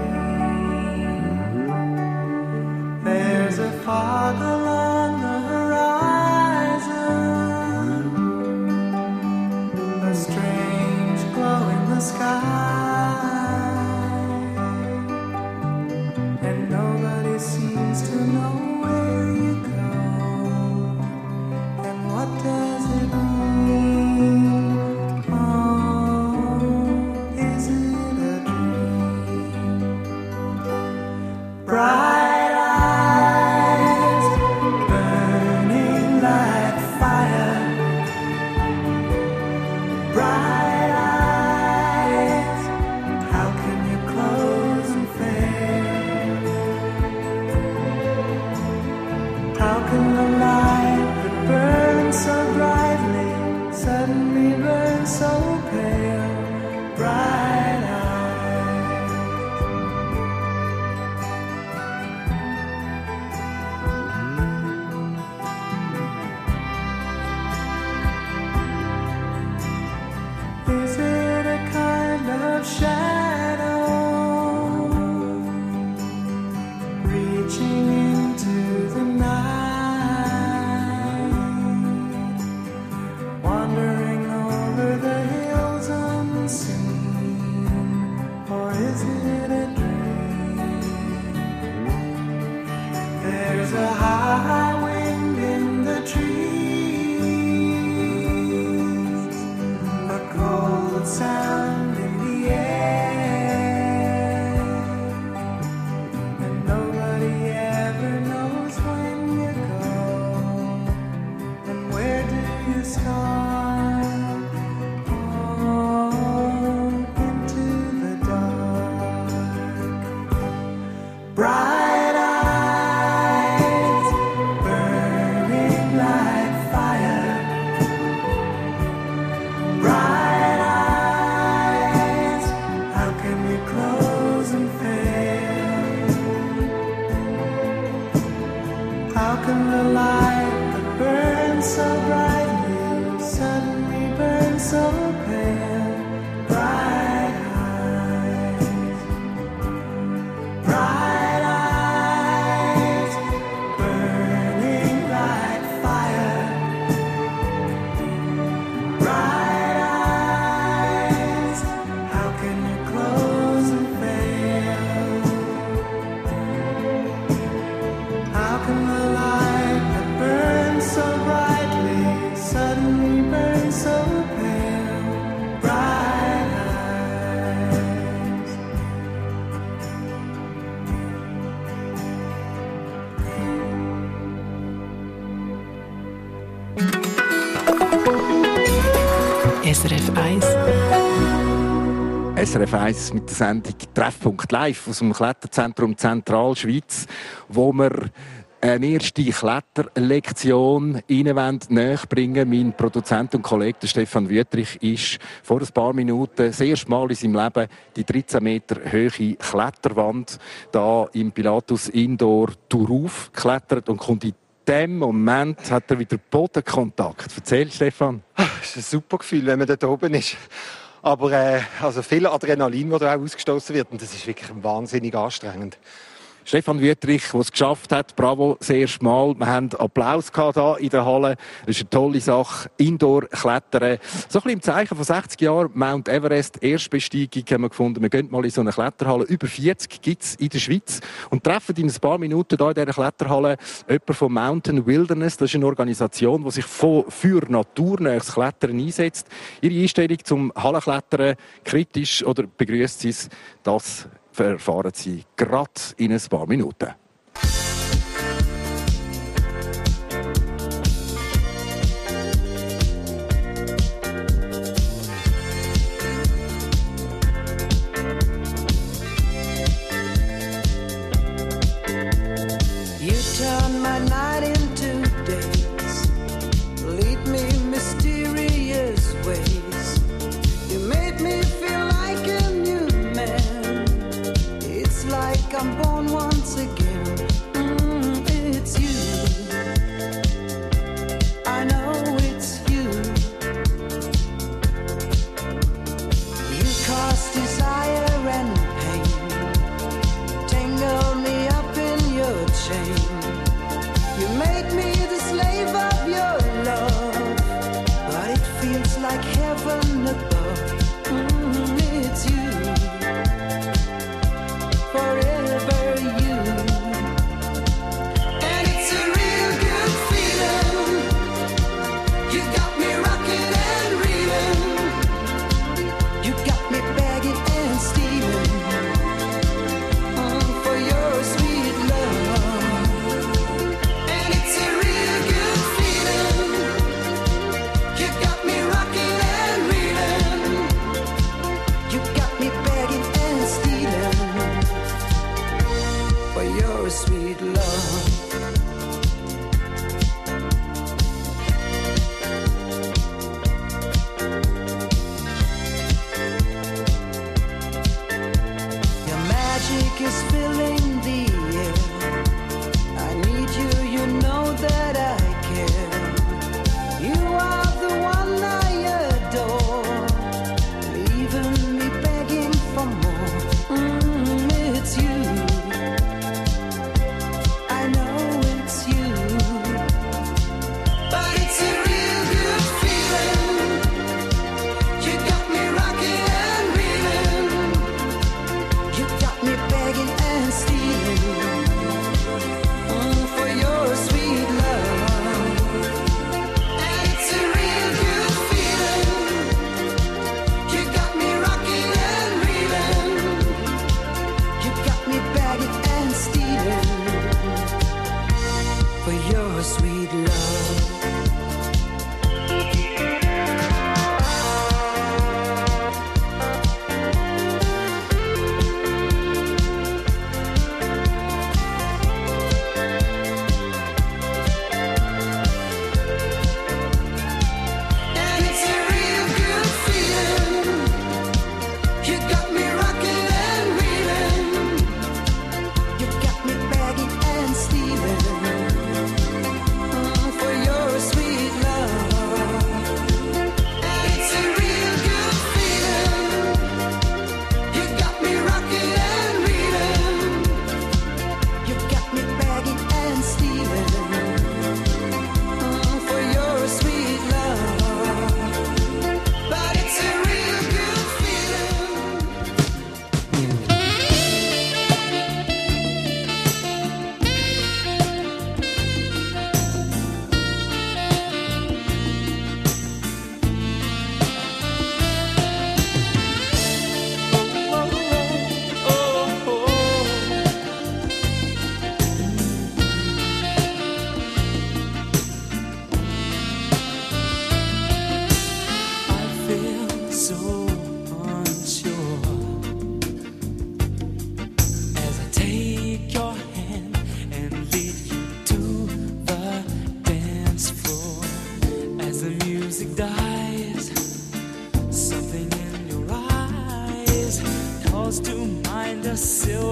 dream? There's a fog along the a strange glow in the sky, and nobody seems to know where you go, and what does it mean? Oh, is it a dream? Bright eyes burning like fire, bright eyes, how can you close and fail? How can the light that burns so brightly suddenly burn so pale? Bright eyes. Is it a kind of shadow reaching into the night, wandering over the hills unseen? Or is it a dream? There's a high wind in the trees, a cold sound in the air, and nobody ever knows when you go, and where do you start? Oh, into the dark. Bright eyes burning like fire, bright eyes, how can you close and fail? How can the light that burns so brightly suddenly burn so pale? Bright eyes, bright eyes, burning like S R F eins. S R F eins mit der Sendung Treffpunkt Live aus dem Kletterzentrum Zentralschweiz, wo wir eine erste Kletterlektion Ihnen näher bringen. Mein Produzent und Kollege Stefan Wüthrich ist vor ein paar Minuten das erste Mal in seinem Leben die dreizehn Meter hohe Kletterwand da im Pilatus Indoor Thurauf geklettert und kommt in dem Moment hat er wieder Bodenkontakt. Erzähl, Stefan. Das ist ein super Gefühl, wenn man dort oben ist. Aber äh, also viel Adrenalin, das da auch ausgestoßen wird, und das ist wirklich wahnsinnig anstrengend. Stefan Wüthrich, der es geschafft hat, bravo, das erste Mal. Wir haben Applaus gehabt hier in der Halle. Das ist eine tolle Sache. Indoor-Klettern. So ein bisschen im Zeichen von sechzig Jahren. Mount Everest, Erstbesteigung, haben wir gefunden. Wir gehen mal in so eine Kletterhalle. Über vierzig gibt es in der Schweiz. Und treffen in ein paar Minuten hier in dieser Kletterhalle jemanden von Mountain Wilderness. Das ist eine Organisation, die sich für naturnähes Klettern einsetzt. Ihre Einstellung zum Hallenklettern, kritisch oder begrüßt sie es, das erfahren Sie gerade in ein paar Minuten. You turn my night into days, lead me mysterious ways. You made me feel like a new man. It's like I'm born once again.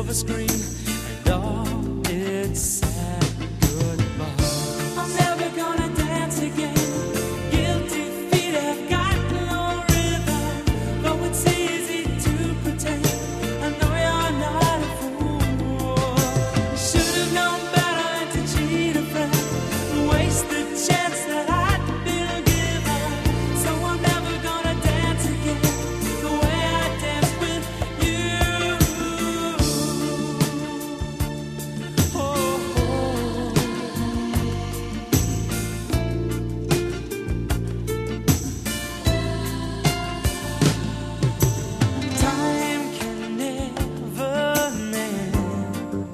silver screen, and all it said goodbye. I'm never gonna dance again. Guilty feet have got no rhythm, though it's easy to pretend. I know you're not a fool. You should have known better than to cheat a friend and waste the chance that I'd been given. So I'm never gonna dance again the way I danced with you. Oh, oh. Time can never mend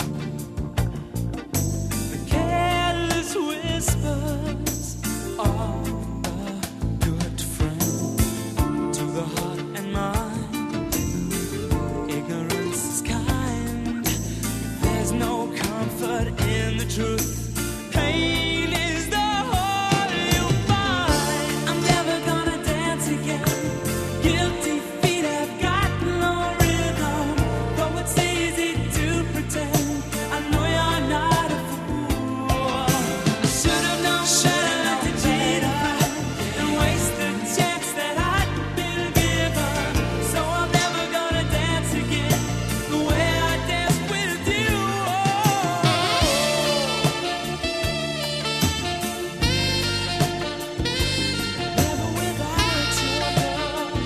the careless whispers of a good friend to the heart and mind. Ignorance is kind. There's no comfort in the truth. Pain is the whole you find. I'm never gonna dance again. Guilty feet have got no rhythm, though it's easy to pretend. I know you're not a fool. I should have known better than to cheat a friend and waste the chance that I'd been given. So I'm never gonna dance again the way I danced with you. Never without your love.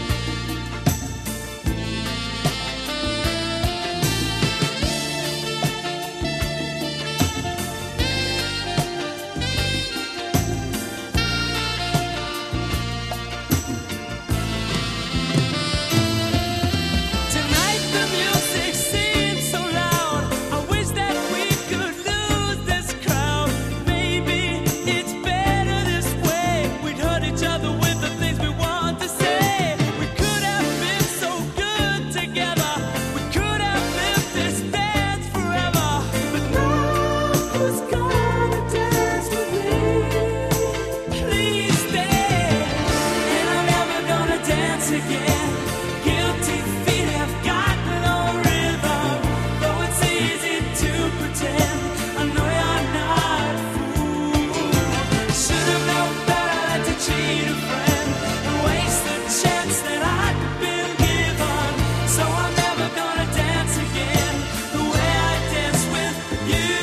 Tonight the music seems so loud. I wish that we could lose this crowd. Maybe it's better this way. We'd hurt each other with the things we want to say. We could have been so good together. We could have lived this dance forever. But now who's gonna dance with me? Please stay. And I'm never gonna dance again. Guilty feet have got no rhythm, though it's easy to pretend. I know you're not a fool. Should have known better than to cheat a friend and waste the chance that I'd been given. So I'm never gonna dance again the way I danced with you.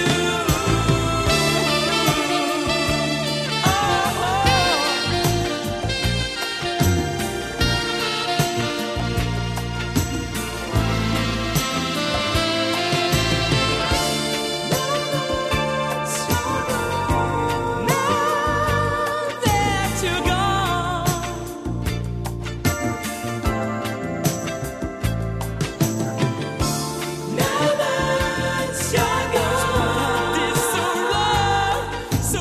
Now that you're gone. Now that you're gone. Did so wrong, so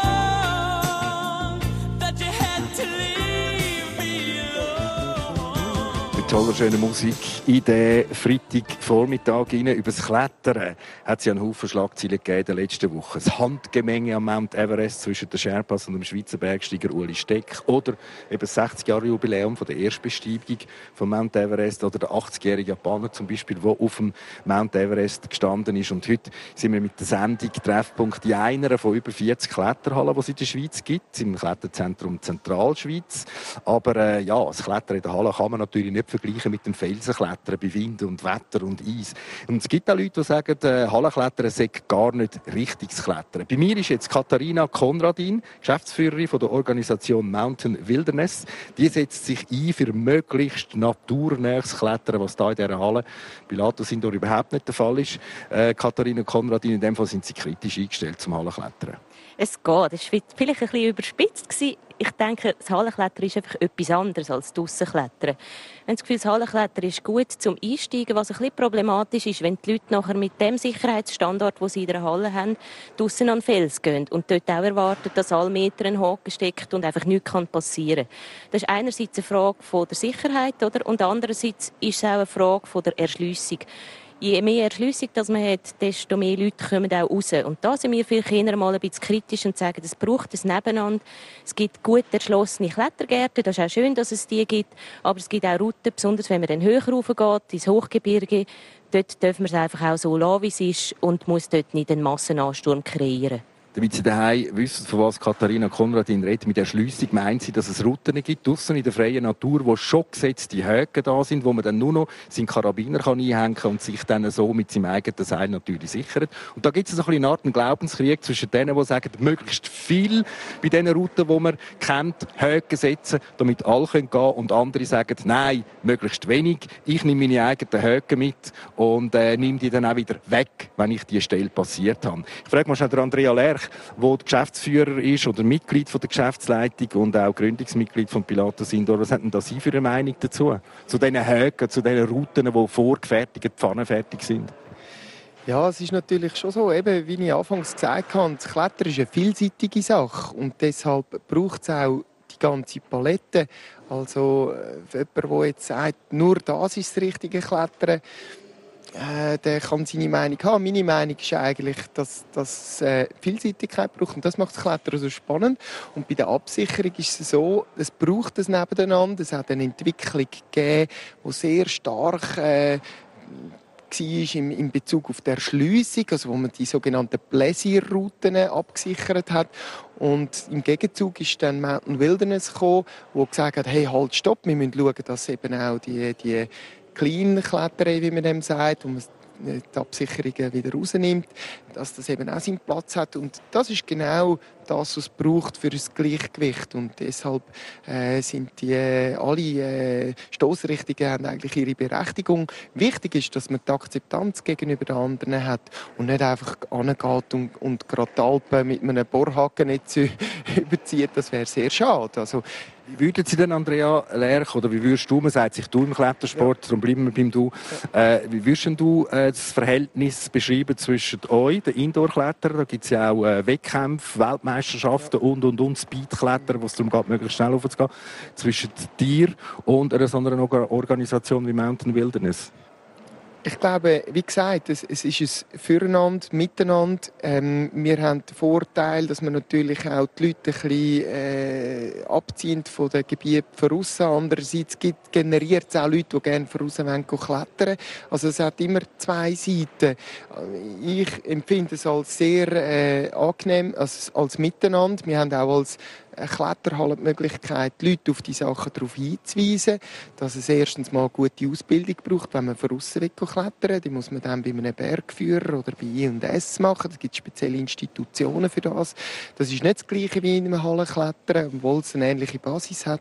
wrong that you had to leave me alone. Mit toller, schöner Musik in den Freitagvormittag hinein. Über das Klettern hat es ja einen Haufen Schlagzeilen gegeben in den letzten Wochen. Das Handgemenge am Mount Everest zwischen den Sherpas und dem Schweizer Bergsteiger Uli Steck. Oder eben das sechzig-Jahre-Jubiläum von der Erstbesteigung von Mount Everest. Oder der achtzigjährige Japaner zum Beispiel, der auf dem Mount Everest gestanden ist. Und heute sind wir mit der Sendung Treffpunkt in einer von über vierzig Kletterhallen, die es in der Schweiz gibt. Im Kletterzentrum Zentralschweiz. Aber äh, ja, das Klettern in der Halle kann man natürlich nicht vergleichen mit dem Felsenklettern bei Wind und Wetter und Eis. Und es gibt auch Leute, die sagen, äh, Hallenklettern sei gar nicht richtiges Klettern. Bei mir ist jetzt Katharina Konradin, Geschäftsführerin von der Organisation Mountain Wilderness. Die setzt sich ein für möglichst naturnähes Klettern, was da in dieser Halle bei Latus Indoor überhaupt nicht der Fall ist. Äh, Katharina Konradin, in dem Fall sind Sie kritisch eingestellt zum Hallenklettern. Es geht. Es war vielleicht ein bisschen überspitzt. Ich denke, das Hallenklettern ist einfach etwas anderes als das Aussenklettern. Ich habe das Gefühl, das Hallenklettern ist gut zum Einsteigen. Was ein bisschen problematisch ist, wenn die Leute nachher mit dem Sicherheitsstandard, den sie in der Halle haben, draussen an den Fels gehen und dort auch erwarten, dass alle Meter ein Haken steckt und einfach nichts passieren kann. Das ist einerseits eine Frage von der Sicherheit, oder? Und andererseits ist es auch eine Frage von der Erschliessung. je mehr Erschliessung das man hat, desto mehr Leute kommen auch raus. Und da sind wir vielleicht eher mal ein bisschen kritisch und sagen, es braucht ein Nebeneinander. Es gibt gut erschlossene Klettergärten, das ist auch schön, dass es die gibt, aber es gibt auch Routen, besonders wenn man dann höher raufgeht, ins Hochgebirge, dort dürfen wir es einfach auch so lassen, wie es ist und muss dort nicht einen Massenansturm kreieren. Damit Sie daheim wissen, von was Katharina Konradin redet, mit der Erschliessung meint sie, dass es Routen gibt, draussen in der freien Natur, wo schon gesetzte Höhen da sind, wo man dann nur noch seinen Karabiner kann einhängen kann und sich dann so mit seinem eigenen Seil natürlich sichert. Und da gibt es so ein eine Art einen Glaubenskrieg zwischen denen, die sagen, möglichst viel bei den Routen, die man kennt, Höhen setzen, damit alle gehen können, und andere sagen, nein, möglichst wenig. Ich nehme meine eigenen Höhen mit und äh, nehme die dann auch wieder weg, wenn ich die Stelle passiert habe. Ich frage mal schnell den Andrea Lerch, der Geschäftsführer ist oder Mitglied von der Geschäftsleitung und auch Gründungsmitglied von Pilatus Indoor. Was hat denn da Sie für eine Meinung dazu? Zu diesen Höhen, zu diesen Routen, die vorgefertigt, pfannenfertig sind? Ja, es ist natürlich schon so, eben, wie ich anfangs gesagt habe, das Klettern ist eine vielseitige Sache und deshalb braucht es auch die ganze Palette. Also äh, jemand, der jetzt sagt, nur das ist das richtige Klettern, Äh, der kann seine Meinung haben. Meine Meinung ist eigentlich, dass es äh, Vielseitigkeit braucht und das macht das Klettern so spannend. Und bei der Absicherung ist es so, es braucht es nebeneinander. Es hat eine Entwicklung gegeben, die sehr stark äh, war in, in Bezug auf die Erschliessung, also wo man die sogenannten Plaisir-Routen abgesichert hat. Und im Gegenzug ist dann Mountain Wilderness gekommen, wo gesagt hat, hey, halt, stopp, wir müssen schauen, dass eben auch die, die Kleinkletterei, wie man dem sagt, wo man die Absicherungen wieder rausnimmt, dass das eben auch seinen Platz hat. Und das ist genau das, was es braucht für ein Gleichgewicht. Und deshalb äh, sind die äh, alle äh, Stossrichtungen haben eigentlich ihre Berechtigung. Wichtig ist, dass man die Akzeptanz gegenüber den anderen hat und nicht einfach angeht und, und gerade die Alpen mit einem Bohrhaken nicht so überzieht. Das wäre sehr schade. Also, wie würden Sie denn, Andrea Lerch, oder wie würdest du, man sagt sich du im Klettersport, ja. Darum bleiben wir beim Du, äh, wie würdest du äh, das Verhältnis beschreiben zwischen euch, den Indoor-Kletterern, da gibt es ja auch äh, Wettkämpfe, Weltmeisterschaften ja. und, und, und Speedklettern, wo es darum geht, möglichst schnell aufzugehen, zwischen dir und einer so einer Organisation wie Mountain Wilderness? Ich glaube, wie gesagt, es, es ist ein Füreinander, Miteinander. Ähm, wir haben den Vorteil, dass wir natürlich auch die Leute ein bisschen äh, abziehen von den Gebieten voraus. Andererseits gibt, generiert es auch Leute, die gerne voraus wollen, klettern. Also es hat immer zwei Seiten. Ich empfinde es als sehr äh, angenehm, als, als Miteinander. Wir haben auch als Kletterhalle die Möglichkeit, die Leute auf die Sachen darauf hinzuweisen, dass es erstens mal eine gute Ausbildung braucht, wenn man von aussen klettern will. Die muss man dann bei einem Bergführer oder bei I und S machen. Es gibt spezielle Institutionen für das. Das ist nicht das Gleiche wie in einem Hallenklettern, obwohl es eine ähnliche Basis hat.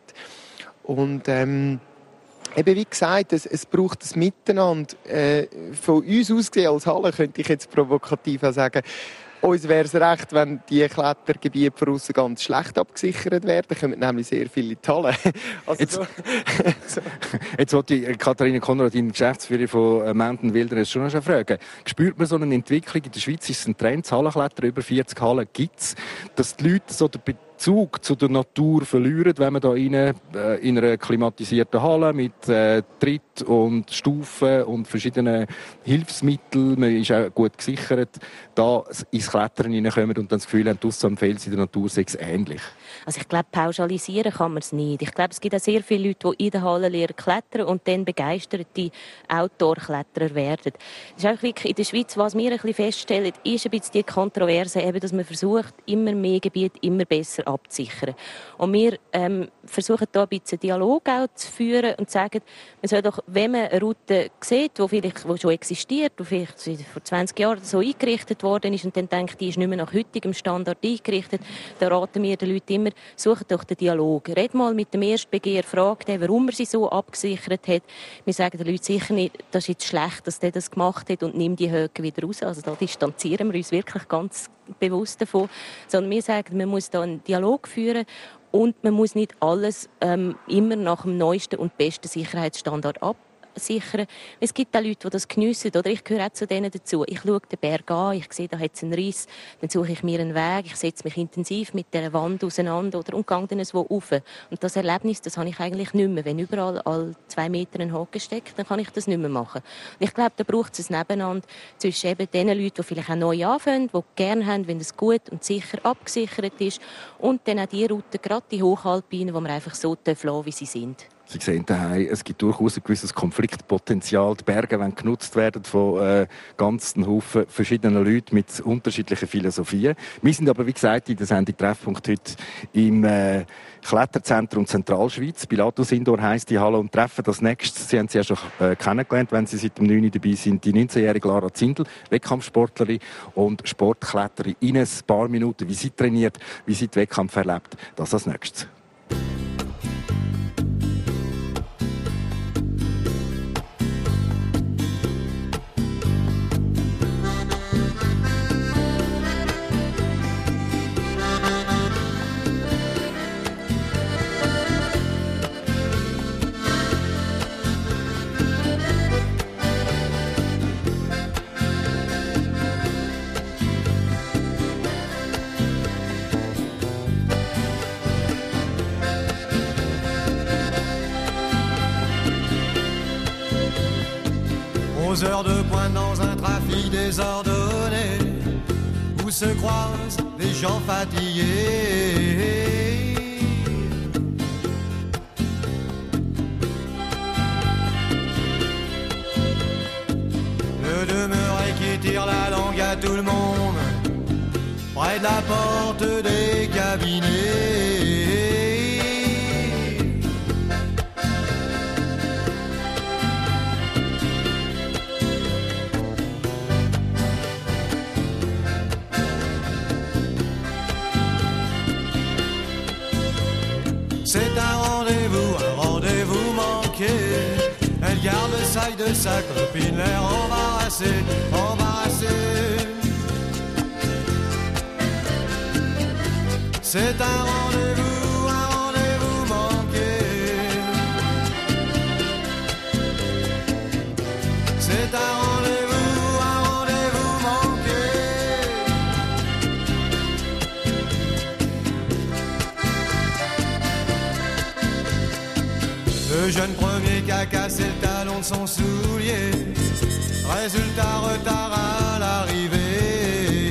Und ähm, eben wie gesagt, es, es braucht ein Miteinander. Äh, von uns aus gesehen als Halle könnte ich jetzt provokativ auch sagen, uns wäre es recht, wenn die Klettergebiete von aussen ganz schlecht abgesichert werden. Da kommen nämlich sehr viele in die Halle. Also jetzt, so. so. Jetzt wollte ich Katharina Konradin, Geschäftsführerin von Mountain Wilderness, schon noch fragen. Spürt man so eine Entwicklung? In der Schweiz ist es ein Trend, das Hallenklettern, über vierzig Hallen gibt es, dass die Leute so den Bezug zu der Natur verlieren, wenn man da rein, äh, in einer klimatisierten Halle mit äh, Tritt und Stufen und verschiedenen Hilfsmitteln, man ist auch gut gesichert, da ins Klettern hineinkommen und dann das Gefühl haben, draussen am Fels in der Natur sei es ähnlich. Also ich glaube, pauschalisieren kann man es nicht. Ich glaube, es gibt auch sehr viele Leute, die in der Halle lernen klettern und dann begeisterte Outdoor-Kletterer werden. Das ist auch wirklich in der Schweiz, was wir ein bisschen feststellen, ist ein bisschen die Kontroverse, eben, dass man versucht, immer mehr Gebiete immer besser abzusichern. Und wir ähm, versuchen da ein bisschen Dialog auch zu führen und zu sagen, man soll doch, wenn man eine Route sieht, die vielleicht die schon existiert, die vielleicht vor zwanzig Jahren so eingerichtet worden ist und dann denkt, die ist nicht mehr nach heutigem Standard eingerichtet, dann raten wir den Leuten immer, sucht doch den Dialog. Red mal mit dem Erstbegehr, frag den, warum er sie so abgesichert hat. Wir sagen den Leuten sicher nicht, das ist jetzt schlecht, dass der das gemacht hat und nimm die Höhe wieder raus. Also da distanzieren wir uns wirklich ganz bewusst davon. Sondern wir sagen, man muss da einen Dialog führen und man muss nicht alles ähm, immer nach dem neuesten und besten Sicherheitsstandard ab absichern. Es gibt auch Leute, die das geniessen, oder ich gehöre auch zu denen dazu. Ich schaue den Berg an, ich sehe, da hat es einen Riss, dann suche ich mir einen Weg, ich setze mich intensiv mit der Wand auseinander oder, und gehe dann so rauf. Und das Erlebnis, das habe ich eigentlich nicht mehr. Wenn überall alle zwei Meter ein Haken steckt, dann kann ich das nicht mehr machen. Und ich glaube, da braucht es ein Nebeneinander zwischen eben den Leuten, die vielleicht auch neu anfangen, die gerne haben, wenn es gut und sicher abgesichert ist, und dann auch die Routen, gerade die Hochalpinen, die man einfach so lassen, wie sie sind. Sie sehen daheim, es gibt durchaus ein gewisses Konfliktpotenzial. Die Berge werden genutzt werden von äh, ganzen Haufen verschiedener Leute mit unterschiedlichen Philosophien. Wir sind aber, wie gesagt, in der Sendung Treffpunkt heute im äh, Kletterzentrum Zentralschweiz. Pilatus Indoor heisst die Halle, und treffen das nächste. Sie haben sie ja schon äh, kennengelernt, wenn Sie seit dem neun dabei sind. Die neunzehnjährige Lara Zindel, Wettkampfsportlerin und Sportkletterin. In ein paar Minuten, wie sie trainiert, wie sie den Wettkampf erlebt. Das als nächstes. Aux heures de pointe dans un trafic désordonné, où se croisent des gens fatigués. Le demeuré qui tire la langue à tout le monde, près de la porte des cabinets. C'est un rendez-vous, un rendez-vous manqué. Elle garde le sac de sa copine, l'air embarrassé, embarrassé. C'est un rendez-vous, un rendez-vous manqué. C'est un rendez-vous, un rendez-vous manqué. Le jeune premier qui a cassé le talon de son soulier, résultat retard à l'arrivée.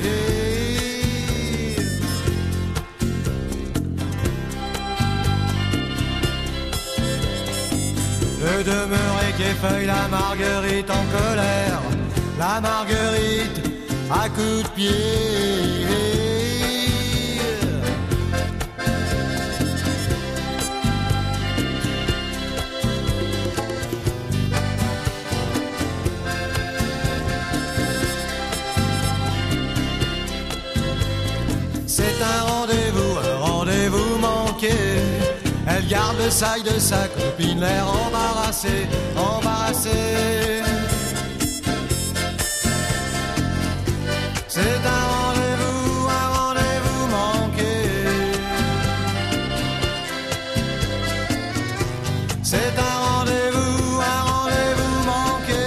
Le demeuré qui effeuille la marguerite en colère, la marguerite à coups de pied. C'est un rendez-vous, un rendez-vous manqué. Elle garde le sac de sa copine, l'air embarrassé, embarrassé. C'est un rendez-vous, un rendez-vous manqué. C'est un rendez-vous, un rendez-vous manqué.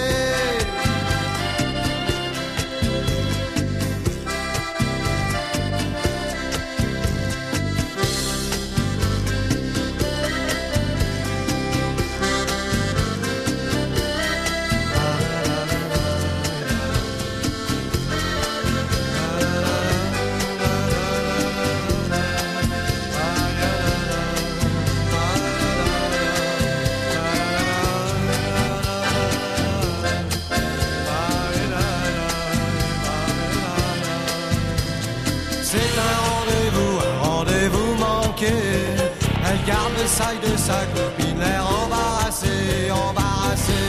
Elle garde le sac de sa copine, l'air embarrassé, embarrassé.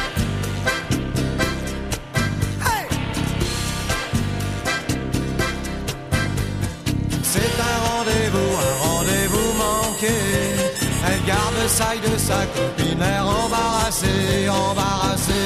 Hey! C'est un rendez-vous, un rendez-vous manqué. Elle garde le sac de sa copine, l'air embarrassé, embarrassé.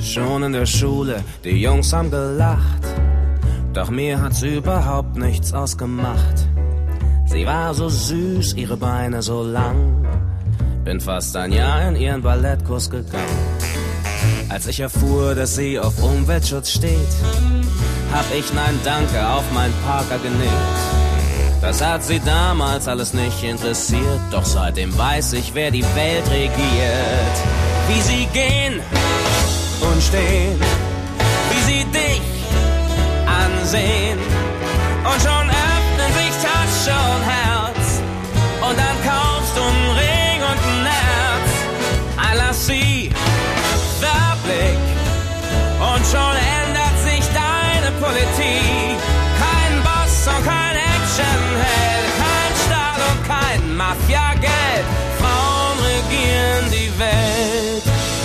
Schon in der Schule, die Jungs haben gelacht, doch mir hat's überhaupt nichts ausgemacht. Sie war so süß, ihre Beine so lang, bin fast ein Jahr in ihren Ballettkurs gegangen. Als ich erfuhr, dass sie auf Umweltschutz steht, hab ich Nein Danke auf mein Parker genickt. Das hat sie damals alles nicht interessiert, doch seitdem weiß ich, wer die Welt regiert. Wie sie gehen und stehen, wie sie dich ansehen, und schon öffnen sich Tasche und Herz, und dann kaufst du einen Ring und ein Herz. I love sie, der Blick, und schon ändert sich deine Politik. Kein Boss und kein Actionheld, kein Staat und kein Mafia-Geld. Frauen regieren die Welt.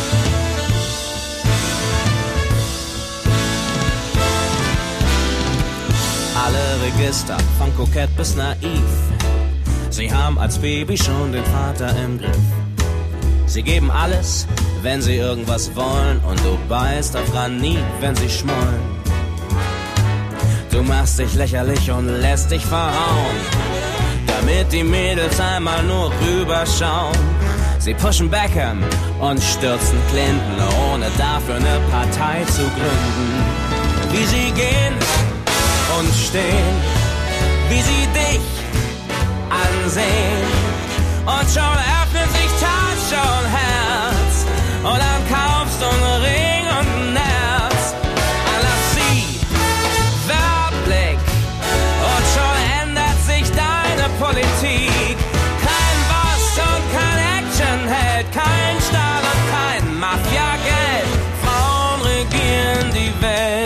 Alle Register, von kokett bis naiv, sie haben als Baby schon den Vater im Griff. Sie geben alles, wenn sie irgendwas wollen, und du beißt auf Granit, wenn sie schmollen. Du machst dich lächerlich und lässt dich verhauen, damit die Mädels einmal nur rüberschauen. Sie pushen Beckham und stürzen Clinton, ohne dafür eine Partei zu gründen. Wie sie gehen und stehen, wie sie dich ansehen, und schon öffnet sich Tasche und Herz, und dann kaufst du einen Ring und ein Herz. I love sie, der Blick, und schon ändert sich deine Politik. Kein Boss und kein Actionheld, kein Staat und kein Mafia-Geld. Frauen regieren die Welt.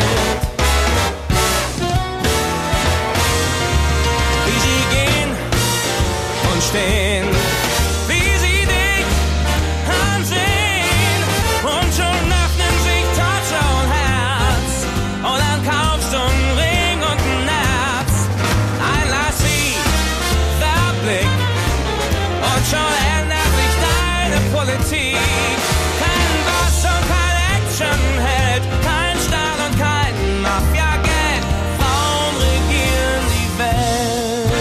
Stehen, wie sie dich ansehen, und schon öffnen sich Tasche und Herz, und dann kaufst du einen Ring und ein Herz. I love sie, der Blick, und schon ändert sich deine Politik. Kein Boss und kein Actionheld, kein Staat und kein Mafia-Geld. Frauen regieren die Welt.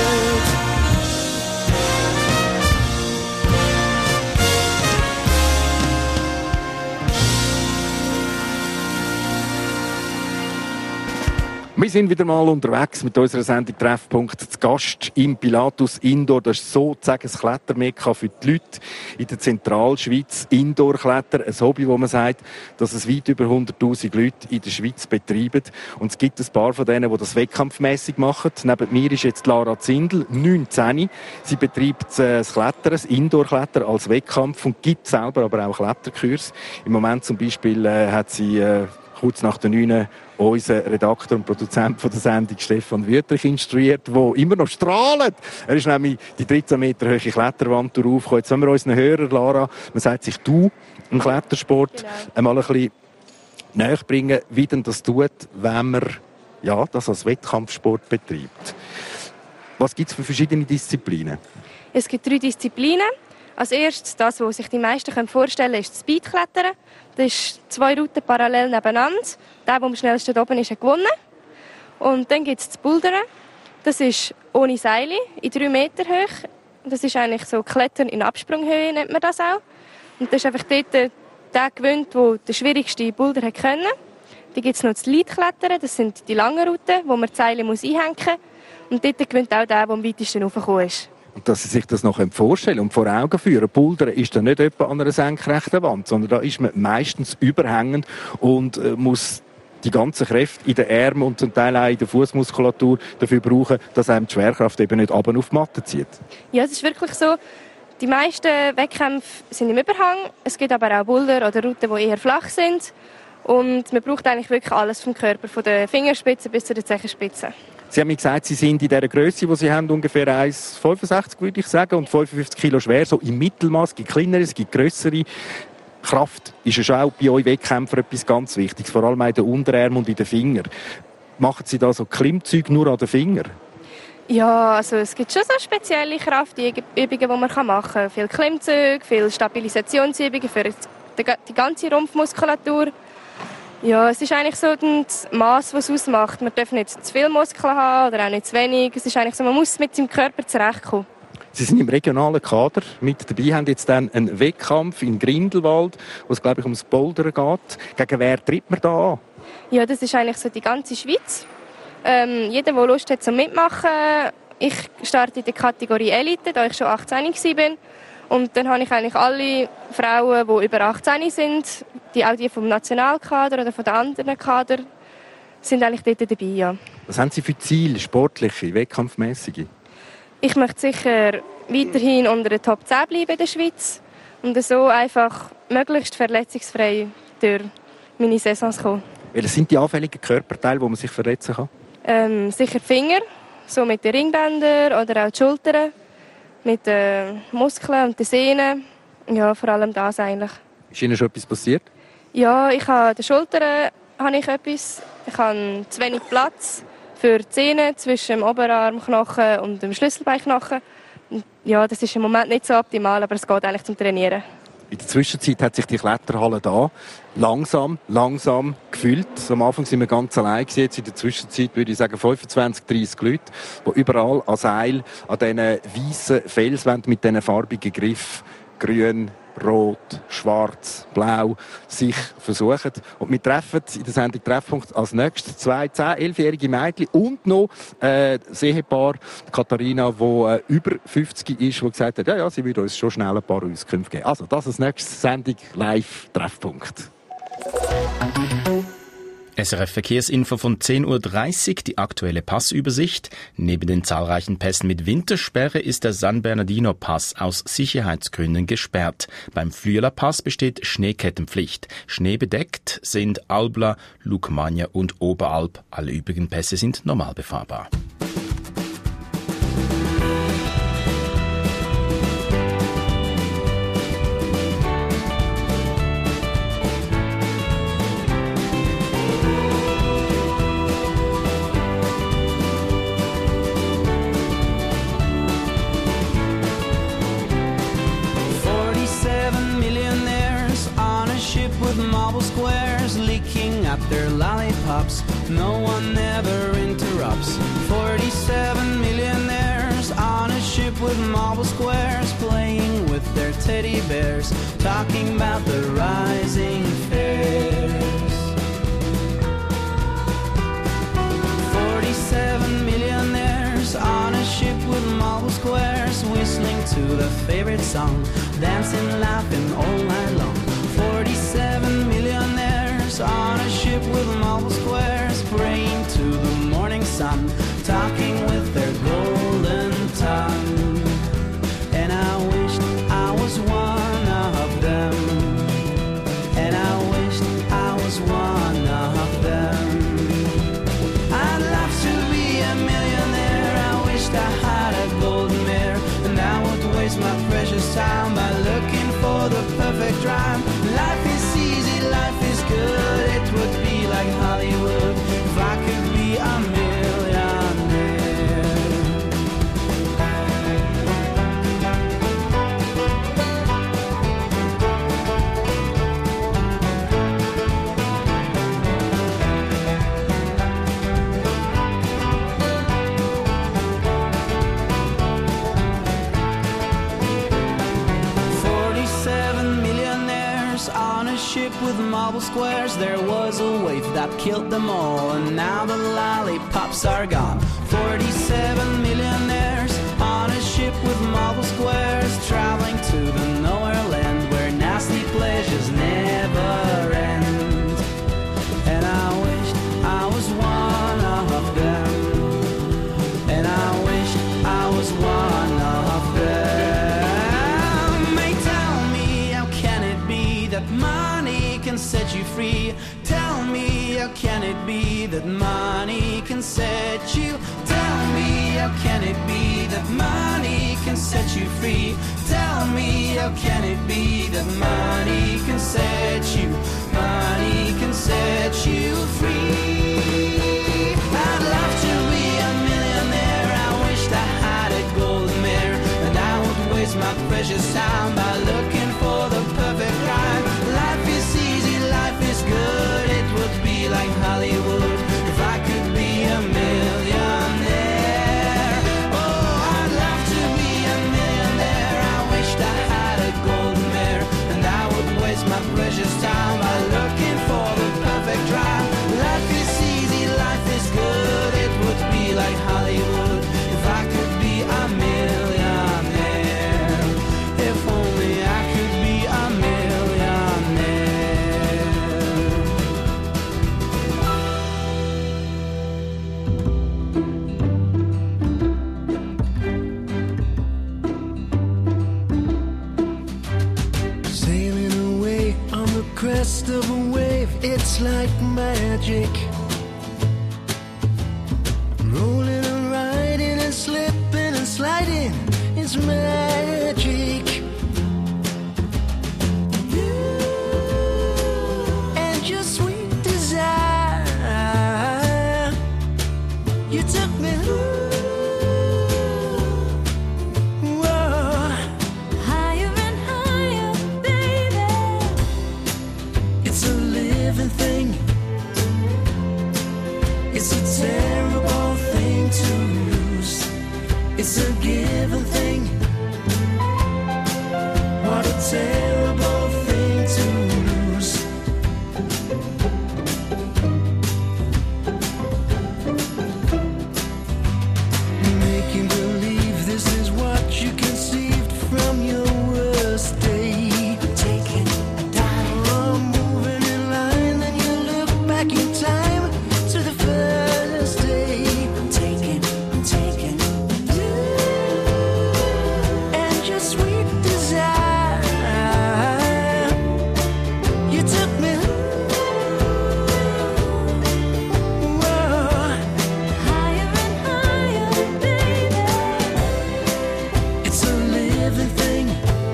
Wir sind wieder mal unterwegs mit unserer Sendung Treffpunkt zu Gast im Pilatus Indoor. Das ist sozusagen das Klettermekka für die Leute in der Zentralschweiz. Indoor-Kletter, ein Hobby, wo man sagt, dass es weit über hunderttausend Leute in der Schweiz betreiben. Und es gibt ein paar von denen, die das wettkampfmässig machen. Neben mir ist jetzt Lara Zindel, neunzehn. Sie betreibt das Klettern, das Indoor-Kletter als Wettkampf, und gibt selber aber auch Kletterkurs. Im Moment zum Beispiel äh, hat sie äh, kurz nach der neun unser Redakteur und Produzent von der Sendung Stefan Wüthrich instruiert, der immer noch strahlt. Er ist nämlich die dreizehn Meter hohe Kletterwand raufgekommen. Jetzt haben wir unseren Hörer, Lara, man sagt sich du im Klettersport, genau, einmal ein bisschen näher bringen, wie denn das tut, wenn man ja, das als Wettkampfsport betreibt. Was gibt es für verschiedene Disziplinen? Es gibt drei Disziplinen. Als erstes, das, was sich die meisten vorstellen können, ist das Speedklettern. Das ist zwei Routen parallel nebeneinander. Der, der am schnellsten oben ist, hat gewonnen. Und dann gibt es das Bouldern. Das ist ohne Seile, in drei Meter hoch. Das ist eigentlich so Klettern in Absprunghöhe, nennt man das auch. Und das ist einfach dort der gewinnt, der den schwierigsten Boulder hat können. Dann gibt es noch das Leadklettern. Das sind die langen Routen, wo man die Seile muss einhängen muss. Und dort gewinnt auch der, der am weitesten hochgekommen ist. Und dass Sie sich das noch vorstellen und vor Augen führen. Bouldern ist dann nicht etwa an einer senkrechten Wand, sondern da ist man meistens überhängend und äh, muss die ganzen Kräfte in den Armen und zum Teil auch in der Fußmuskulatur dafür brauchen, dass einem die Schwerkraft eben nicht runter auf die Matte zieht. Ja, es ist wirklich so. Die meisten Wettkämpfe sind im Überhang. Es gibt aber auch Boulder oder Routen, die eher flach sind. Und man braucht eigentlich wirklich alles vom Körper, von der Fingerspitze bis zu den Zehenspitzen. Sie haben mir gesagt, Sie sind in dieser Grösse, die Sie haben, ungefähr eins Komma fünfundsechzig, würde ich sagen, und fünfundfünfzig Kilo schwer, so im Mittelmaß. Es gibt kleinere, es gibt grössere. Kraft ist ja schon auch bei euch Wettkämpfern etwas ganz Wichtiges, vor allem in den Unterarmen und in den Fingern. Machen Sie da so Klimmzüge nur an den Fingern? Ja, also es gibt schon so spezielle Kraftübungen, die man machen kann. Viel Klimmzüge, viel Stabilisationsübungen für die ganze Rumpfmuskulatur. Ja, es ist eigentlich so das Maß, was es ausmacht. Man darf nicht zu viel Muskeln haben oder auch nicht zu wenig. Es ist eigentlich so, man muss mit seinem Körper zurechtkommen. Sie sind im regionalen Kader mit dabei, haben jetzt dann einen Wettkampf in Grindelwald, wo es, glaube ich, ums Bouldern geht. Gegen wer tritt man da an? Ja, das ist eigentlich so die ganze Schweiz. Ähm, jeder, der Lust hat zum Mitmachen. Ich starte in der Kategorie Elite, da ich schon achtzehn war. Und dann habe ich eigentlich alle Frauen, die über achtzehn sind, die, auch die vom Nationalkader oder von den anderen Kader, sind eigentlich dort dabei, ja. Was haben Sie für Ziele, sportliche, wettkampfmäßige? Ich möchte sicher weiterhin unter den Top zehn bleiben in der Schweiz und so einfach möglichst verletzungsfrei durch meine Saisons kommen. Welche sind die anfälligen Körperteile, wo man sich verletzen kann? Ähm, sicher die Finger, so mit den Ringbändern oder auch die Schultern, mit den Muskeln und den Sehnen. Ja, vor allem das eigentlich. Ist Ihnen schon etwas passiert? Ja, ich habe an den Schultern habe ich etwas. Ich habe zu wenig Platz für die Zähne zwischen dem Oberarmknochen und dem Schlüsselbeinknochen. Ja, das ist im Moment nicht so optimal, aber es geht eigentlich zum Trainieren. In der Zwischenzeit hat sich die Kletterhalle da langsam, langsam gefüllt. Am Anfang sind wir ganz allein gewesen. Jetzt in der Zwischenzeit würde ich sagen fünfundzwanzig, dreissig Leute, die überall an Seil, an diesen weißen Felswänden mit diesen farbigen Griffen, grün, rot, schwarz, blau, sich versuchen. Und wir treffen in der Sendung Treffpunkt als nächstes zwei zehn-, elfjährige Mädchen und noch äh, das Ehepaar, Katharina, die äh, über fünfzig ist, die gesagt hat, ja, ja, sie würde uns schon schnell ein paar Auskünfte geben. Also, das ist die nächste Sendung live Treffpunkt. S R F Verkehrsinfo von zehn Uhr dreißig, die aktuelle Passübersicht. Neben den zahlreichen Pässen mit Wintersperre ist der San Bernardino Pass aus Sicherheitsgründen gesperrt. Beim Flüeler Pass besteht Schneekettenpflicht. Schneebedeckt sind Albla, Lukmania und Oberalp. Alle übrigen Pässe sind normal befahrbar. Their lollipops, no one ever interrupts. Forty-seven millionaires on a ship with marble squares, playing with their teddy bears, talking about the rising fares. Forty-seven millionaires on a ship with marble squares, whistling to the favorite song, dancing, laughing all night long. Forty-seven millionaires on a ship with marble squares, praying to the morning sun, talking with their golden tongue. And I wished I was one of them, and I wished I was one of them. I'd love to be a millionaire, I wished I had a golden mare, and I would waste my precious time by looking for the perfect rhyme. Life is easy, life is good, it would be like Hollywood if I could be a millionaire. Forty-seven millionaires on a ship with marble squares. There was a wave that killed them all, and now the lollipops are gone. Forty-seven millionaires on a ship with marble squares, traveling to the nowhere land where nasty pleasures never end. And I wished I was one of them, and I wished I was one of them. May tell me, how can it be that money can set you free? Tell me, how can it be that money can set you? Tell me, how can it be that money can set you free? Tell me, how can it be that money can set you? Money can set you free. I'd love to be a millionaire, I wished I had a golden mare, and I would waste my precious time by looking for the perfect rhyme. Life is easy, life is good, it would magic. Rolling and riding and slipping and sliding, it's magic. You and your sweet desire, you took me. Whoa. Higher and higher, baby. It's a living thing. It's a terrible thing to lose. It's a given thing. What a terrible thing to lose. Making believe this is what you conceived from your worst day. Taking time, oh, moving in line, then you look back in time to the first day. I'm taking, I'm taking you and your sweet desire. You took me. Whoa. Higher and higher, baby. It's a living thing.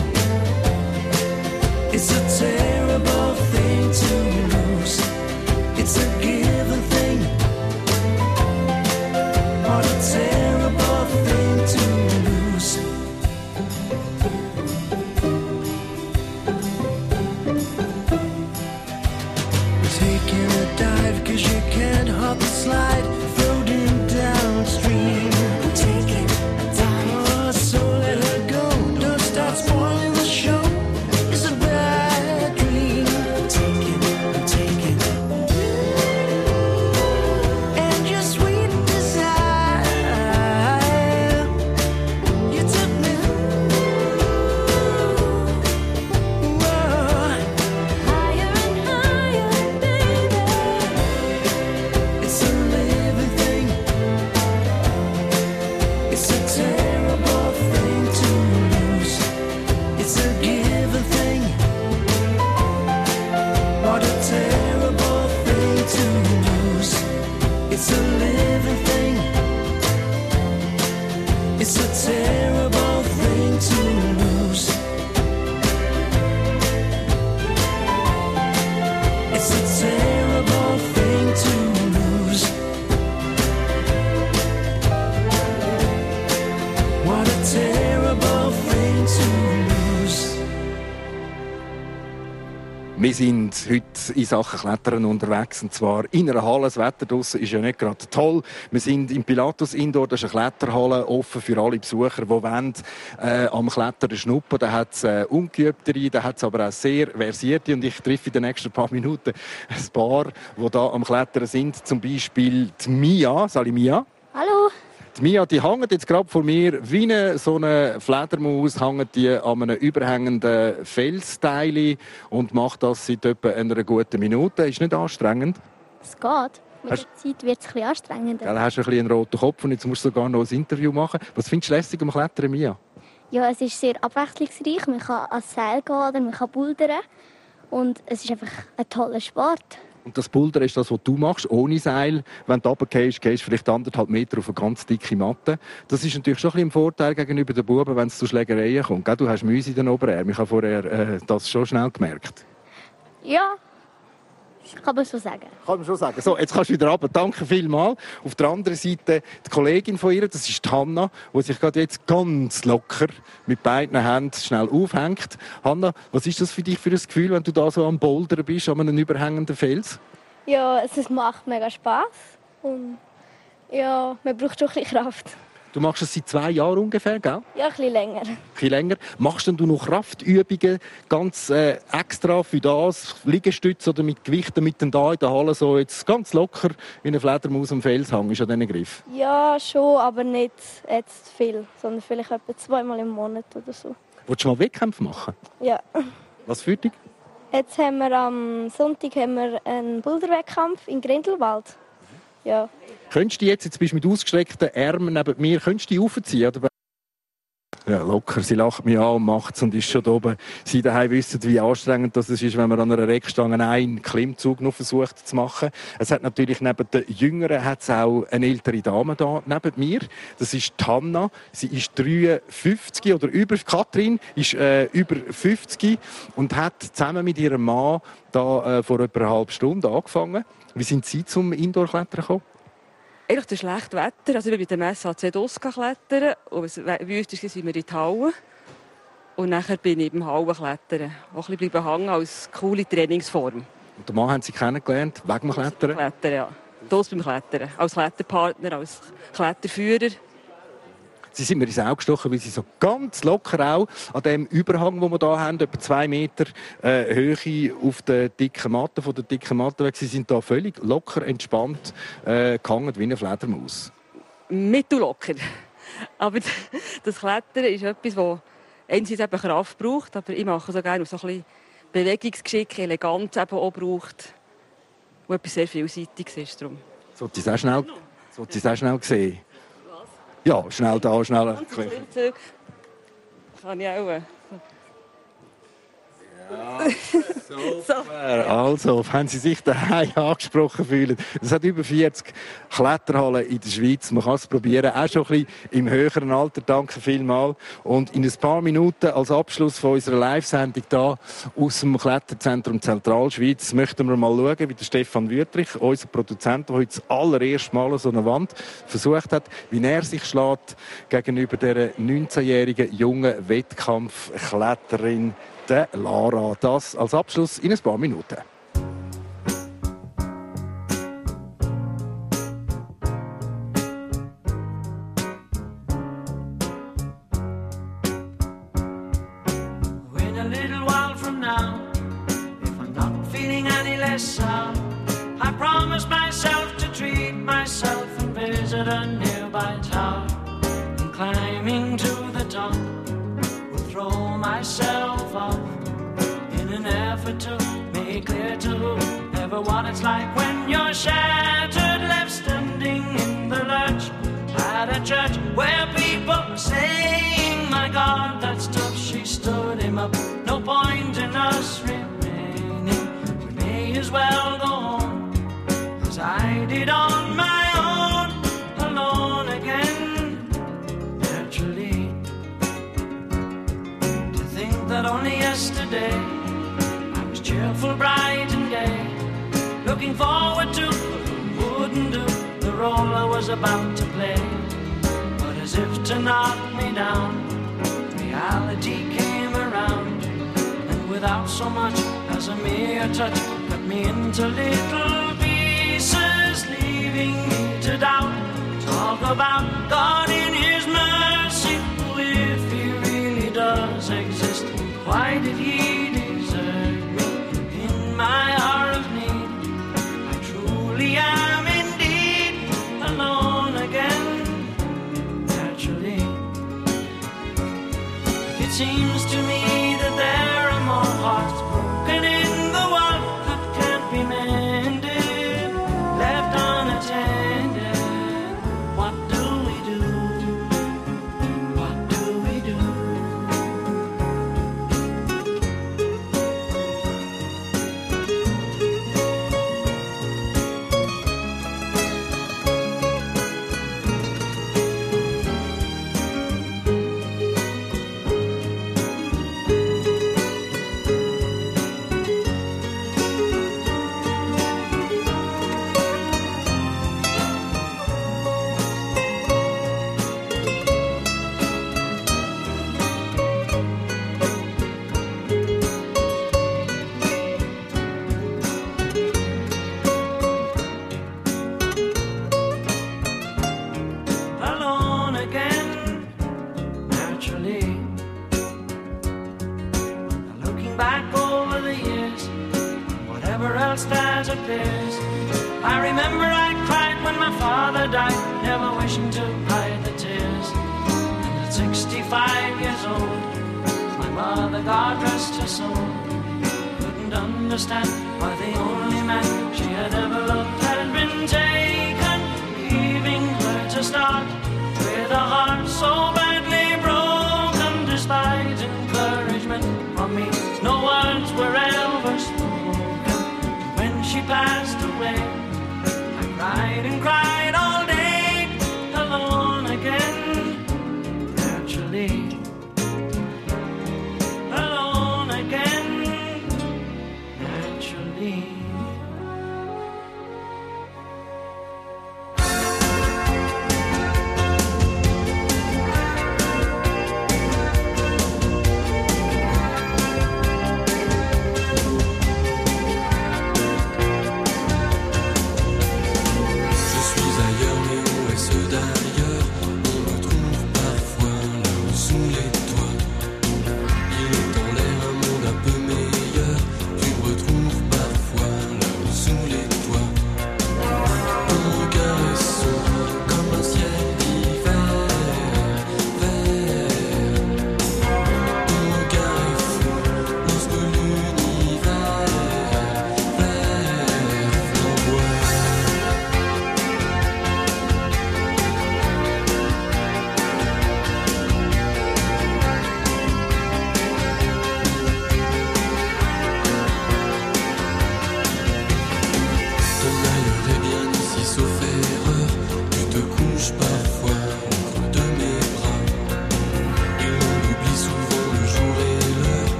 It's a terrible thing to lose. It's a given thing. What a terrible thing to lose. Taking a dive cause you can't hop the slide, floating downstream. Taking a dive, oh, so let her go. Don't start spoiling the show. It's a bad dream. Taking, taking and your sweet desire. You took me. Whoa. Higher and higher, baby. It's a living thing. It's a terrible thing to lose. It's a given thing. What a terrible thing to lose. It's a living thing. It's a terrible thing to lose. It's a terrible thing to lose. What a terrible thing to lose. Wir sind heute in Sachen Klettern unterwegs, und zwar in einer Halle. Das Wetter draussen ist ja nicht gerade toll. Wir sind im Pilatus Indoor, das ist eine Kletterhalle, offen für alle Besucher, die wollen, äh, am Klettern schnuppern. Da hat es äh, Ungeübtere, da hat es aber auch sehr Versierte. Und ich treffe in den nächsten paar Minuten ein paar, die da am Klettern sind. Zum Beispiel die Mia. Sali Mia. Hallo. Die Mia, die hängt jetzt gerade vor mir wie eine, so eine Fledermaus, hängt die an einem überhängenden Felsteil und macht das seit etwa einer guten Minute. Ist nicht anstrengend? Es geht. Mit Hast- der Zeit wird es ein bisschen anstrengender. Gell, hast du ein bisschen einen roten Kopf und jetzt musst du sogar noch ein Interview machen. Was findest du lässig am Klettern, Mia? Ja, es ist sehr abwechslungsreich. Man kann ans Seil gehen oder man kann bouldern. Und es ist einfach ein toller Sport. Und das Boulder ist das, was du machst, ohne Seil. Wenn du runtergehst, gehst du vielleicht anderthalb Meter auf eine ganz dicke Matte. Das ist natürlich schon ein bisschen ein Vorteil gegenüber den Buben, wenn es zu Schlägereien kommt. Gell, du hast Müsse in den Oberarmen. Ich habe vorher äh, das schon schnell gemerkt. Ja, kann man so sagen. Kann man schon sagen. So, jetzt kannst du wieder runter. Danke vielmals. Auf der anderen Seite die Kollegin von ihr, das ist die Hanna, die sich gerade jetzt ganz locker mit beiden Händen schnell aufhängt. Hanna, was ist das für dich für ein Gefühl, wenn du da so am Bouldern bist, an einem überhängenden Fels? Ja, es macht mega Spass. Und ja, man braucht schon ein bisschen Kraft. Du machst es seit zwei Jahren ungefähr, gell? Ja, ein bisschen länger. Ein bisschen länger. Machst denn du noch Kraftübungen ganz äh, extra für das? Liegestütze oder mit Gewichten mit den da in der Halle so jetzt ganz locker wie eine Fledermaus am Fels hängst an diesen Griff? Ja, schon, aber nicht jetzt viel, sondern vielleicht etwa zweimal im Monat oder so. Willst du mal Wettkämpfe machen? Ja. Was für dich? Jetzt haben wir am Sonntag haben wir einen Boulderwettkampf in Grindelwald. Ja. Könntest du jetzt, jetzt bist du mit ausgestreckten Armen neben mir, könntest du dich aufziehen? Oder? Ja, locker. Sie lacht mich an und macht es und ist schon da oben. Sie daheim wissen, wie anstrengend das ist, wenn man an einer Reckstange einen Klimmzug noch versucht zu machen. Es hat natürlich neben den Jüngeren hat's auch eine ältere Dame da neben mir. Das ist Hanna. Sie ist dreiundfünfzig oder über. Katrin ist äh, über fünfzig und hat zusammen mit ihrem Mann da äh, vor etwa einer halben Stunde angefangen. Wie sind Sie zum Indoor-Klettern gekommen? Eigentlich durch schlechtes Wetter. Also wir sind mit dem S H C draussen klettern. Und es wüst war, sind wir in die Halle. Und nachher bin ich im Hallenklettern. Auch ein bisschen bleiben hängen als coole Trainingsform. Und den Mann haben Sie kennengelernt, wegen dem Klettern? Klettern, ja. Das beim Klettern. Als Kletterpartner, als Kletterführer. Sie sind mir ins Auge gestochen, weil Sie so ganz locker auch an dem Überhang, den wir hier haben, etwa zwei Meter äh, Höhe auf der dicken Matte, von der dicken Matte weg. Sie sind da völlig locker, entspannt äh, gehangen wie eine Fledermaus. Mittellocker. Aber das Klettern ist etwas, das einerseits eben Kraft braucht, aber ich mache so gerne so ein bisschen Bewegungsgeschick, Eleganz eben auch braucht, wo etwas sehr Vielseitiges ist. Darum. Sollte ich es auch schnell, sollte ich es auch schnell sehen? Ja, schnell da, schnell. Kann ich auch. Ja, super. Also, wenn Sie sich daheim angesprochen fühlen, es hat über vierzig Kletterhallen in der Schweiz. Man kann es probieren, auch schon ein bisschen im höheren Alter. Danke vielmals. Und in ein paar Minuten als Abschluss von unserer Live-Sendung hier aus dem Kletterzentrum Zentralschweiz möchten wir mal schauen, wie der Stefan Wüttrich, unser Produzent, der heute das allererste Mal so eine Wand versucht hat, wie er sich schlägt gegenüber dieser neunzehnjährigen jungen Wettkampfkletterin der Lara. Das als Abschluss in ein paar Minuten. In a little while from now, if I'm not feeling any less sound, I promise myself to treat myself and visit a nearby town. And climbing to the top, throw myself off in an effort to make clear to whoever what it's like when you're shattered, left standing in the lurch at a church where people are saying, my God, that stuff, she stood him up. No point in us remaining, we may as well go home as I did on my own, alone again, naturally. That only yesterday I was cheerful, bright and gay, looking forward to what wouldn't do the role I was about to play. But as if to knock me down, reality came around, and without so much as a mere touch, cut me into little pieces, leaving me to doubt. Talk about God in His mercy, if He really does exist. Why did He desert me in my hour of need? I truly am indeed alone again, naturally. It seems to me that there are more hearts broken in the world that can't be mended, left unattended. What do we do? What do we do? I remember I cried when my father died, never wishing to hide the tears. And at sixty-five years old, my mother, God rest her soul, couldn't understand why the only man she had ever loved had been taken, leaving her to start with a heart so badly broken.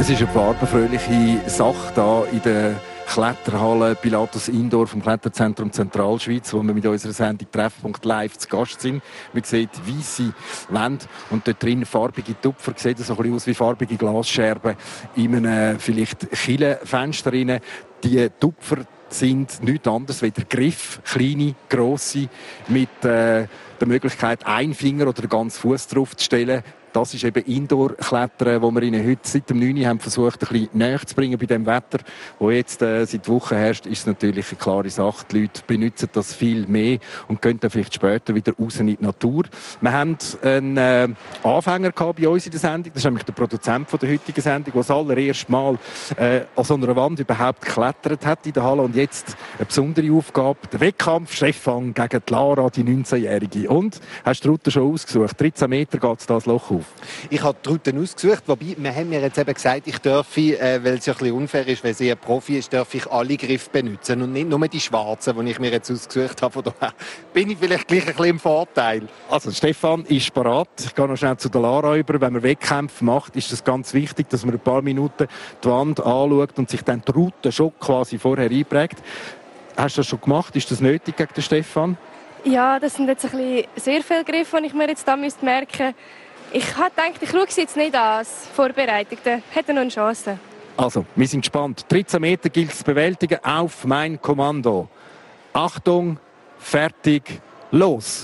Es ist eine farbenfröhliche Sache hier in der Kletterhalle Pilatus Indoor vom Kletterzentrum Zentralschweiz, wo wir mit unserer Sendung Treffpunkt live zu Gast sind. Man sieht weisse Wände und dort drin farbige Tupfer. Sieht so ein bisschen aus wie farbige Glasscherben in einem vielleicht Kirchenfenster rein. Die Tupfer sind nichts anderes als Griff, kleine, grosse, mit äh, der Möglichkeit, einen Finger oder den ganzen Fuß drauf zu stellen. Das ist eben Indoor-Klettern, wo wir Ihnen heute seit dem neun Uhr haben versucht, ein bisschen näher zu bringen bei dem Wetter, das jetzt äh, seit Wochen herrscht, ist es natürlich eine klare Sache. Die Leute benutzen das viel mehr und gehen dann vielleicht später wieder raus in die Natur. Wir haben einen äh, Anfänger gehabt bei uns in der Sendung, das ist nämlich der Produzent von der heutigen Sendung, der das allererste Mal äh, an so einer Wand überhaupt geklettert hat in der Halle und jetzt eine besondere Aufgabe, der Wettkampf Stefan gegen die Lara, die neunzehnjährige. Und, hast du die Route schon ausgesucht? dreizehn Meter geht es das Loch auf. Ich habe die Route ausgesucht, wobei, wir haben mir jetzt eben gesagt, ich dürfe, äh, weil es ja ein bisschen unfair ist, weil sie ein Profi ist, darf ich alle Griffe benutzen und nicht nur die schwarzen, die ich mir jetzt ausgesucht habe. Von daher bin ich vielleicht gleich ein bisschen im Vorteil. Also Stefan ist bereit. Ich gehe noch schnell zu der Lara über. Wenn man Wettkämpfe macht, ist es ganz wichtig, dass man ein paar Minuten die Wand anschaut und sich dann die Route schon quasi vorher einprägt. Hast du das schon gemacht? Ist das nötig gegen den Stefan? Ja, das sind jetzt ein bisschen sehr viele Griffe, die ich mir jetzt da merken müsste. Ich habe gedacht, ich schaue sie jetzt nicht an als Vorbereitung. Dann hätte er noch eine Chance. Also, wir sind gespannt. dreizehn Meter gilt es zu bewältigen. Auf mein Kommando. Achtung, fertig, los.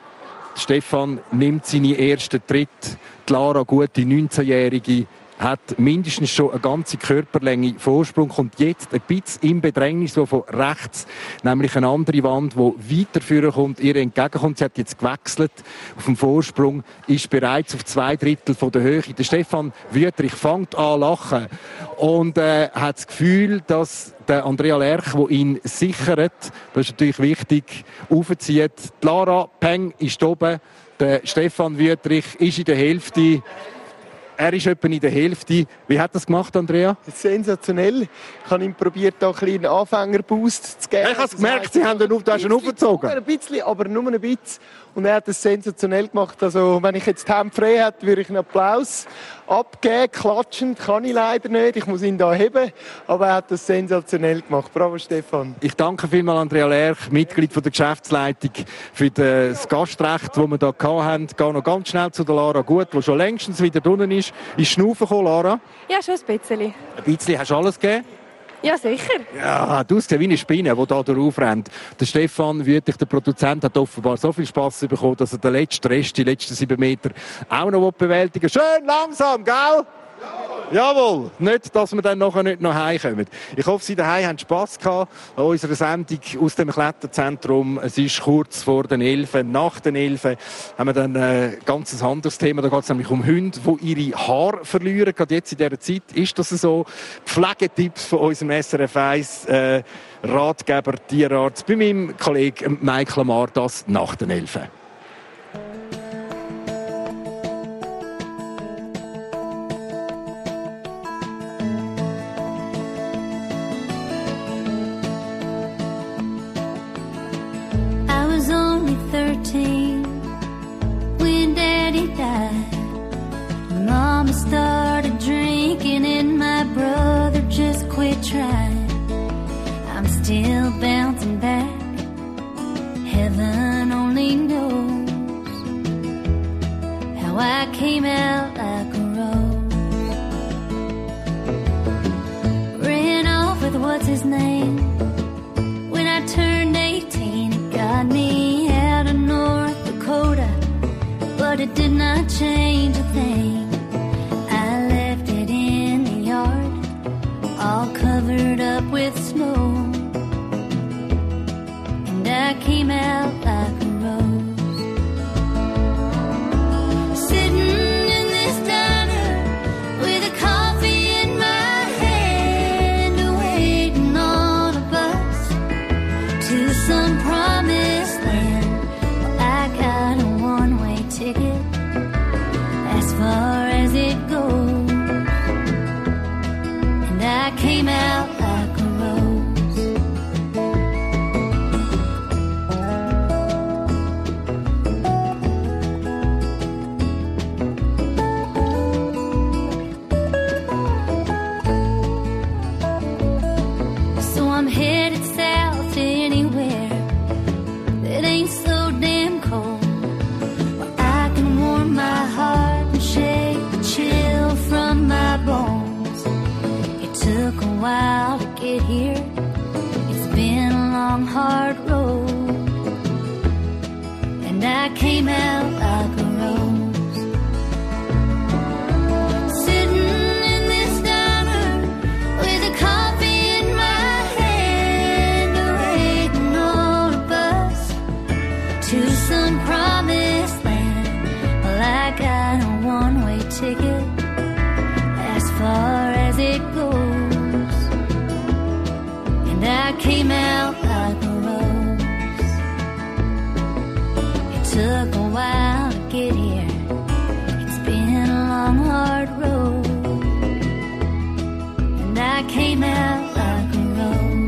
Stefan nimmt seine ersten Tritt. Die Lara, gute neunzehnjährige, hat mindestens schon eine ganze Körperlänge Vorsprung, kommt jetzt ein bisschen im Bedrängnis, so von rechts, nämlich eine andere Wand, die weiter führen kommt, ihr entgegenkommt. Sie hat jetzt gewechselt auf dem Vorsprung, ist bereits auf zwei Drittel von der Höhe. Der Stefan Wüthrich fängt an zu lachen und äh, hat das Gefühl, dass der Andrea Lerch, der ihn sichert, das ist natürlich wichtig, aufzieht. Die Lara Peng ist oben, der Stefan Wüthrich ist in der Hälfte. Er ist etwa in der Hälfte. Wie hat das gemacht, Andrea? Sensationell. Ich habe ihm probiert, da einen kleinen Anfängerboost zu geben. Ich habe es gemerkt, Sie haben ihn auf, du hast ihn aufgezogen. Ein bisschen, aber nur ein bisschen. Und er hat es sensationell gemacht. Also, wenn ich jetzt die Hände frei hätte, würde ich einen Applaus abgeben. Klatschend kann ich leider nicht. Ich muss ihn da heben. Aber er hat das sensationell gemacht. Bravo, Stefan. Ich danke vielmals Andrea Lerch, Mitglied von der Geschäftsleitung, für das Gastrecht, das wir hier hatten. Ich gehe noch ganz schnell zu der Lara Gut, die schon längstens wieder drinnen ist. Ist Schnaufen gekommen, Lara? Ja, schon ein bisschen. Ein bisschen. Hast du alles gegeben? Ja, sicher. Ja, du siehst wie eine Spinne, die hier durchrennt. Der Stefan Wüthrich, der Produzent, hat offenbar so viel Spass bekommen, dass er den letzten Rest, die letzten sieben Meter, auch noch bewältigen will. Schön langsam, gell? Jawohl, nicht, dass wir dann nachher nicht noch heimkommen. Ich hoffe, Sie daheim haben Spass gehabt an unserer Sendung aus dem Kletterzentrum. Es ist kurz vor den Elfen. Nach den Elfen haben wir dann ein ganz anderes Thema. Da geht es nämlich um Hunde, die ihre Haare verlieren. Gerade jetzt in dieser Zeit ist das so. Pflegetipps von unserem S R F eins äh, Ratgeber Tierarzt bei meinem Kollegen Mike Lamar, das nach den Elfen. When Daddy died, Mama started drinking and my brother just quit trying. I'm still bouncing back, heaven only knows how I came out like a rose. Ran off with what's his name when I turned eighteen. It got me out of North Dakota, but it did not change a thing. I left it in the yard, all covered up with snow, and I came out like a rose. Sitting in the while to get here. It's been a long, hard road, and I came out like a rose. Sitting in this diner with a coffee in my hand, waiting on a bus to some promised land. Well, I got a one-way ticket as far as it goes, and I came out like a rose. It took a while to get here. It's been a long, hard road, and I came out like a rose.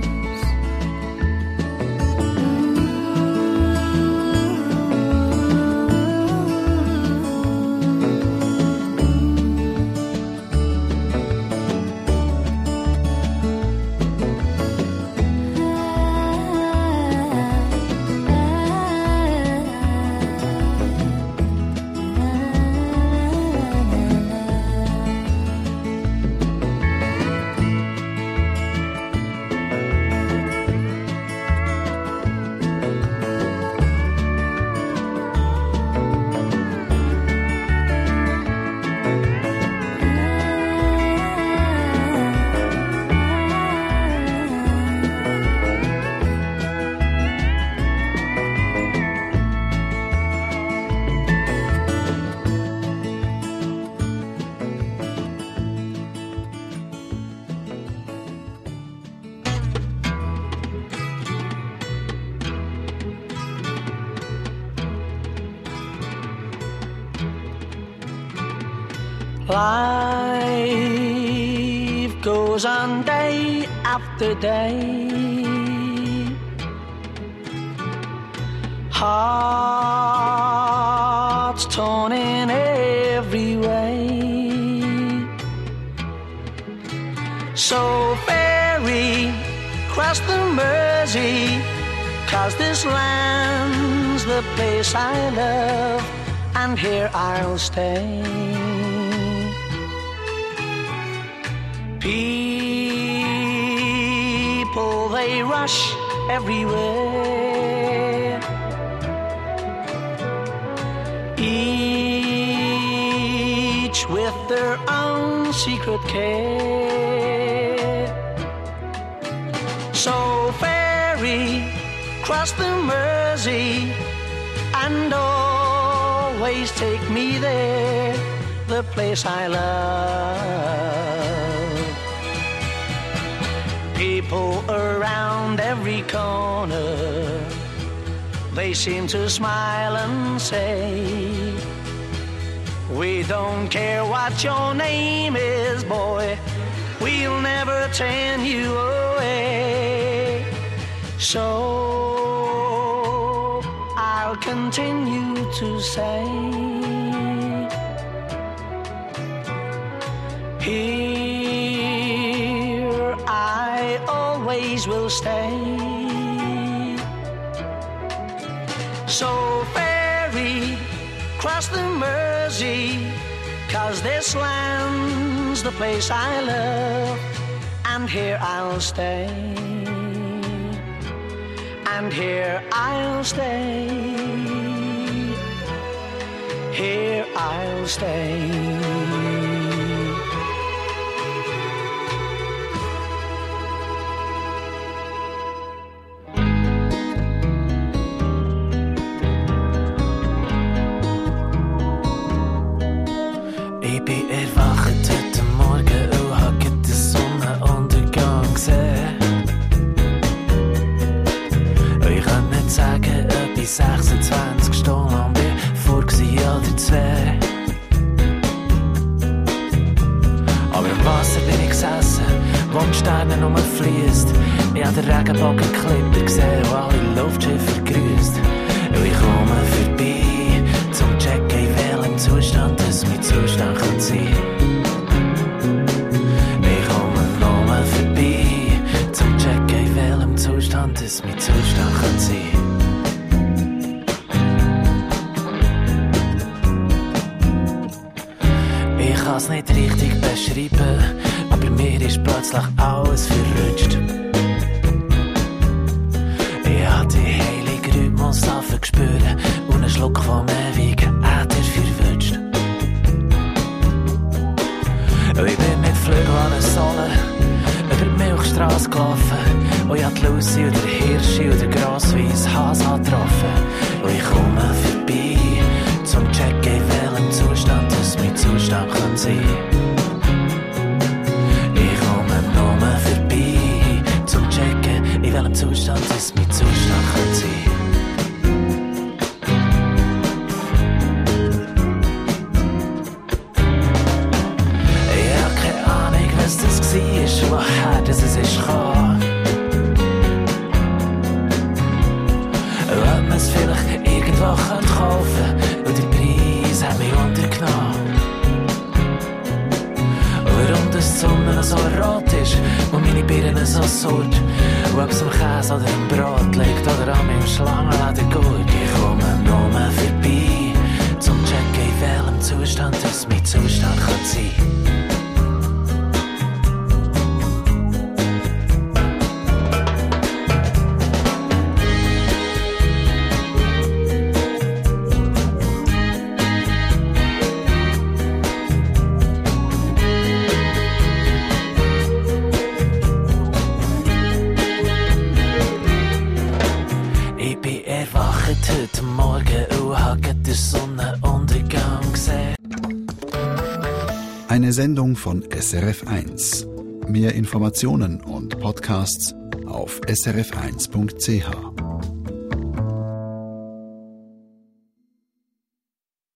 Life goes on day after day. Hearts torn in every way. So ferry cross the Mersey, 'cause this land's the place I love, and here I'll stay. People, they rush everywhere, each with their own secret care. So ferry, cross the Mersey, and always take me there, the place I love. People around every corner, they seem to smile and say, we don't care what your name is, boy, we'll never turn you away. So I'll continue to say, here I always will stay. So ferry, cross the Mersey, 'cause this land's the place I love, and here I'll stay, and here I'll stay, here I'll stay. sechsundzwanzig Stunden lang bin vor gsi oder zwei. Aber im Wasser bin ich gesessen, wo die Sterne rumfließt. Ich hab den Regenbogenklipper gesehen, wo alle Luftschiffe grüßt. Und ich komme vorbei, zum checken, in welchem Zustand es mein Zustand kann sein. Ich komme nur vorbei, zum checken, in welchem Zustand es mein Zustand kann sein. Ich kann's nicht richtig beschreiben, aber Bei mir ist plötzlich alles verrutscht. Ich hab die heilige Rhythmus spüren und einen Schluck vom ewigen Äther verwünscht. Ich bin mit Flügeln an den Sonnen über die Milchstrasse gelaufen und ich hab die Lucy und der Hirschi und der grossweiss Hase getroffen. Und ich komme vorbei zum Checken, in welchem Zustand das mein Zustand kann sein. Ich komme nur vorbei zum Checken, in welchem Zustand das mein Zustand kann sein. Ist, woher das es ist gekommen. Ob man es vielleicht irgendwo könnte kaufen und der Preis hat mich untergenommen. Warum das die Sonne so rot ist und meine Birnen so surt. Und ob es am Käse oder am Brot liegt oder an meinem Schlangenledergurt. Ich komme nur vorbei zum Checken, in welchem Zustand das mein Zustand kann sein. Heute Morgen und habe den Sonnenuntergang gesehen. Eine Sendung von S R F eins. Mehr Informationen und Podcasts auf s r f eins punkt c h.